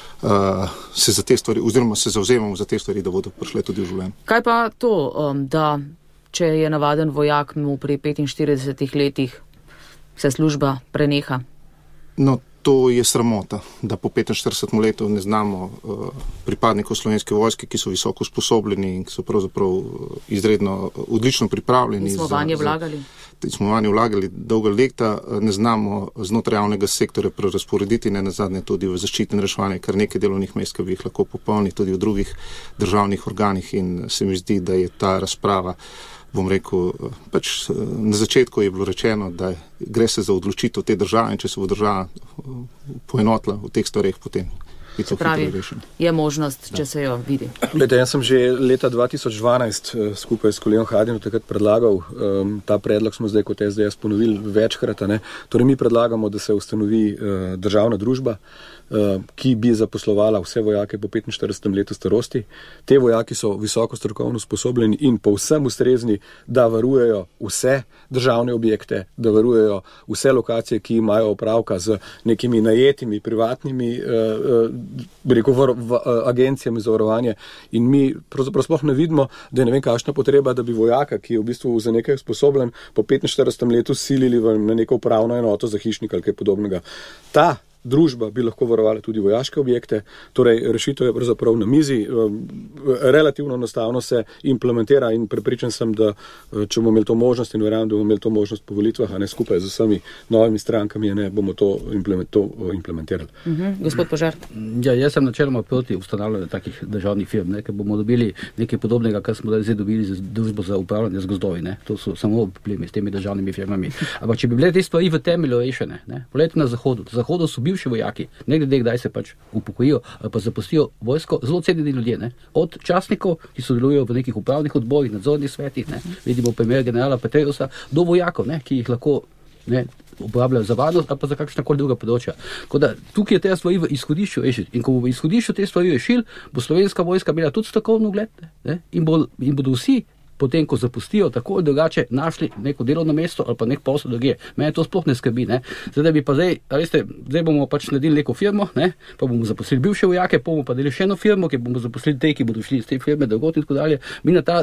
uh, se za te stvari, oziroma se zauzemamo za te stvari, da bodo prišle tudi v življenje. Kaj pa to, um, da če je navaden vojak mu pri petinštiridesetih letih se služba preneha? No, to je sramota, da po petinštiridesetem letu ne znamo uh, pripadnikov Slovenske vojske, ki so visoko usposobljeni in ki so pravzaprav izredno odlično pripravljeni. In smo vanje vlagali? Smo vanje vlagali dolga leta, ne znamo znotraj javnega sektorja prerasporediti, ne nazadnje tudi v zaščiti in reševanje, kar nekaj delovnih mest, ki bi jih lahko popolni tudi v drugih državnih organih in se mi zdi, da je ta razprava, bom rekel, pač na začetku je bilo rečeno, da gre se za odločitev te države in če se bo država poenotila v teh stvareh, potem je to hitro rešeno. Je možnost, če se jo vidi. Glede, jaz sem že leta dva tisoč dvanajst skupaj s kolegom Hadinom takrat predlagal, um, ta predlog smo zdaj kot S D S ponovili večkrat, ne? Torej mi predlagamo, da se ustanovi uh, državna družba, uh, ki bi zaposlovala vse vojake po petinštiridesetem letu starosti. Te vojaki so visoko strokovno usposobljeni in povsem ustrezni, da varujejo vse državne objekte, da varujejo vse lokacije, ki imajo opravka z nekimi najetimi, privatnimi uh, uh, rekel, var, v, agencijami za varovanje in mi pravzaprav sploh ne vidimo, da je ne vem kakšna potreba, da bi vojaka, ki je v bistvu za nekaj sposoben, po petinštiridesetem letu silili v, na neko upravno enoto za hišnika ali kaj podobnega. Ta družba bi lahko varovala tudi vojaške objekte, torej rešitev je pravzaprav na mizi, relativno enostavno se implementira in prepričan sem, da če bomo imeli to možnost in verjamem, da bomo imeli to možnost po volitvah, a ne skupaj z vsemi novimi strankami, ne bomo to, implement, to implementirali. Uh-huh. Gospod Požar. Ja, jaz sem načeloma proti ustanavljanju takih državnih firm, ne, ker bomo dobili nekaj podobnega, kar smo zdaj dobili za družbo za upravljanje z gozdovi, ne. To so samo problemi s temi državnimi firmami. Ampak če bi bile te stvari v temelju rešene, ne, poglejte na Zahodu. Na Zahodu so bivši vojaki, ne glede kdaj se pač upokojijo ali pa zapustijo vojsko, zelo cenjeni ljudje, ne? Od častnikov, ki sodelujejo v nekih upravnih odborih, nadzornih svetih, ne? Vidimo primer generala Petreusa, do vojakov, ne? Ki jih lahko ne uporabljajo za varnost ali pa za kakšnakoli druga področja. Tako da tukaj je treba stvari v izhodišču rešiti. In ko bo v izhodišču te stvari rešili, bo Slovenska vojska imela tudi strokovni ugled, ne? In, bo, in bodo vsi potem, ko zapustijo, tako ali drugače našli neko delovno mesto ali pa nek posel drugje. Mene to sploh ne skrbi, ne. Zdaj, da bi pa zdaj, veste, zdaj bomo pač naredili neko firmo, ne, pa bomo zaposlili bivše vojake, pa bomo pa delili še eno firmo, ki bomo zaposlili te, ki bodo šli iz te firme drugod in tako dalje. Mi na ta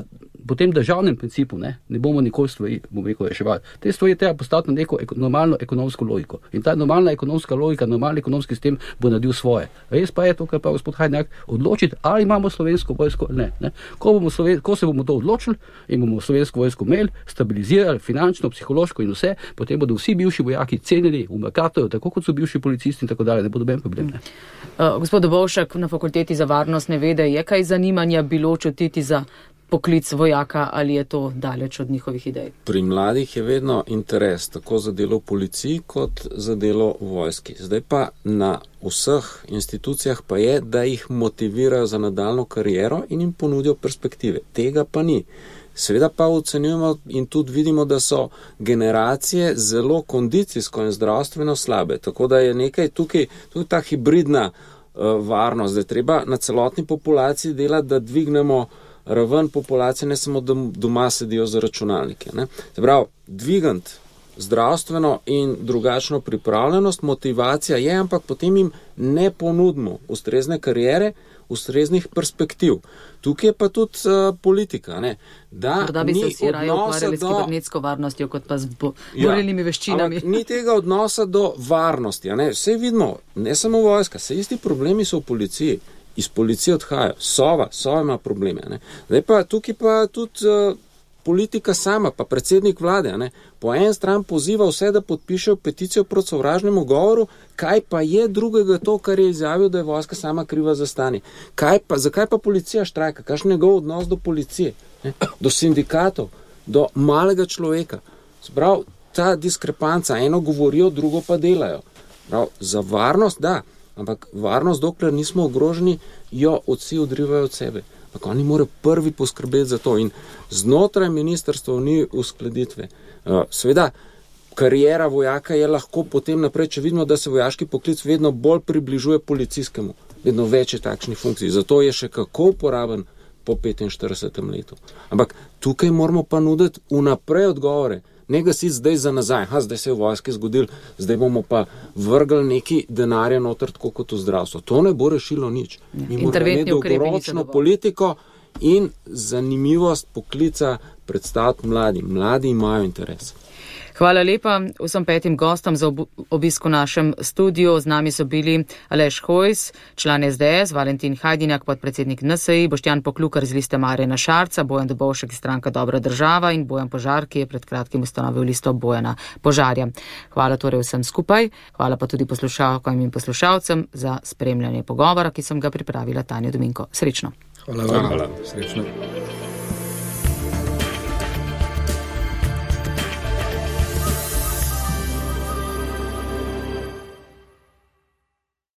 po tem državnem principu ne, ne bomo nikoli stvari, bomo rekel, reševali. Te stvari treba postaviti na neko eko, normalno ekonomsko logiko. In ta normalna ekonomska logika, normalni ekonomski sistem bo naredil svoje. Res pa je to, kar pa gospod Hajdinjak, odločiti, ali imamo slovensko vojsko ali ne. ne. Ko, bomo sloven, ko se bomo to odločili in bomo slovensko vojsko imeli, stabilizirali finančno, psihološko in vse, potem bodo vsi bivši vojaki cenili v Mercatorju, tako kot so bivši policisti in tako dalje, ne bo doben problem. Ne. Uh, gospod Dobovšek, na Fakulteti za varnostne vede, je kaj zanimanja bilo čutiti za poklic vojaka ali je to daleč od njihovih idej? Pri mladih je vedno interes tako za delo v policiji kot za delo v vojski. Zdaj pa na vseh institucijah pa je, da jih motivirajo za nadaljno kariero in jim ponudijo perspektive. Tega pa ni. Seveda pa ocenjujemo in tudi vidimo, da so generacije zelo kondicijsko in zdravstveno slabe. Tako da je nekaj tukaj, tudi ta hibridna uh, varnost, da je treba na celotni populaciji delati, da dvignemo raven populacije, ne samo da doma sedijo za računalnike. Ne. Se pravi, dvigant zdravstveno in drugačno pripravljenost, motivacija je, ampak potem jim ne ponudimo ustrezne kariere, ustreznih perspektiv. Tukaj je pa tudi uh, politika, ne, da Morda bi ni se vsi raje ukvarjali do... s kibernetsko varnostjo, kot pa z borilnimi ja, veščinami. Ni tega odnosa do varnosti. Ne. Vse vidimo, ne samo vojska, vse isti problemi so v policiji. Iz policije odhajajo. Sova, Sova ima probleme. Ne. Zdaj pa tukaj pa tudi uh, politika sama, pa predsednik vlade, ne, po en stran poziva vse, da podpišejo peticijo proti sovražnemu govoru, kaj pa je drugega to, kar je izjavil, da je vojska sama kriva za stanje. Kaj pa, zakaj pa policija štrajka? Kakšen je njegov odnos do policije? Ne? Do sindikatov? Do malega človeka? Sprav, ta diskrepanca, eno govorijo, drugo pa delajo. Sprav, za varnost, da, ampak varnost, dokler nismo ogroženi, jo vsi odrivajo od sebe. Ampak oni morajo prvi poskrbeti za to in znotraj ministrstva ni uskladitve. Seveda, karijera vojaka je lahko potem naprej, če vidimo, da se vojaški poklic vedno bolj približuje policijskemu, vedno več je takšnih funkcij. Zato je še kako uporaben po petinštiridesetem letu. Ampak tukaj moramo pa nuditi vnaprej odgovore. Ne gasiti zdaj za nazaj. Ha, zdaj se je v vojski zgodil, zdaj bomo pa vrgli neki denarja noter, tako kot v zdravstvo. To ne bo rešilo nič. Mi moramo imeti dolgoročno politiko in zanimivost poklica predstaviti mladim. Mladi imajo interes. Hvala lepa vsem petim gostom za obisk v našem studiu. Z nami so bili Aleš Hojs, član S D S, Valentin Hajdinjak, podpredsednik N S I, Boštjan Poklukar z liste Marjana Šarca, Bojan Dobovšek iz stranka Dobra država in Bojan Požar, ki je pred kratkim ustanovil listo Bojana Požarja. Hvala torej vsem skupaj. Hvala pa tudi poslušalkam in poslušalcem za spremljanje pogovora, ki sem ga pripravila Tanja Dominko. Srečno. Hvala vam. Hvala. Srečno.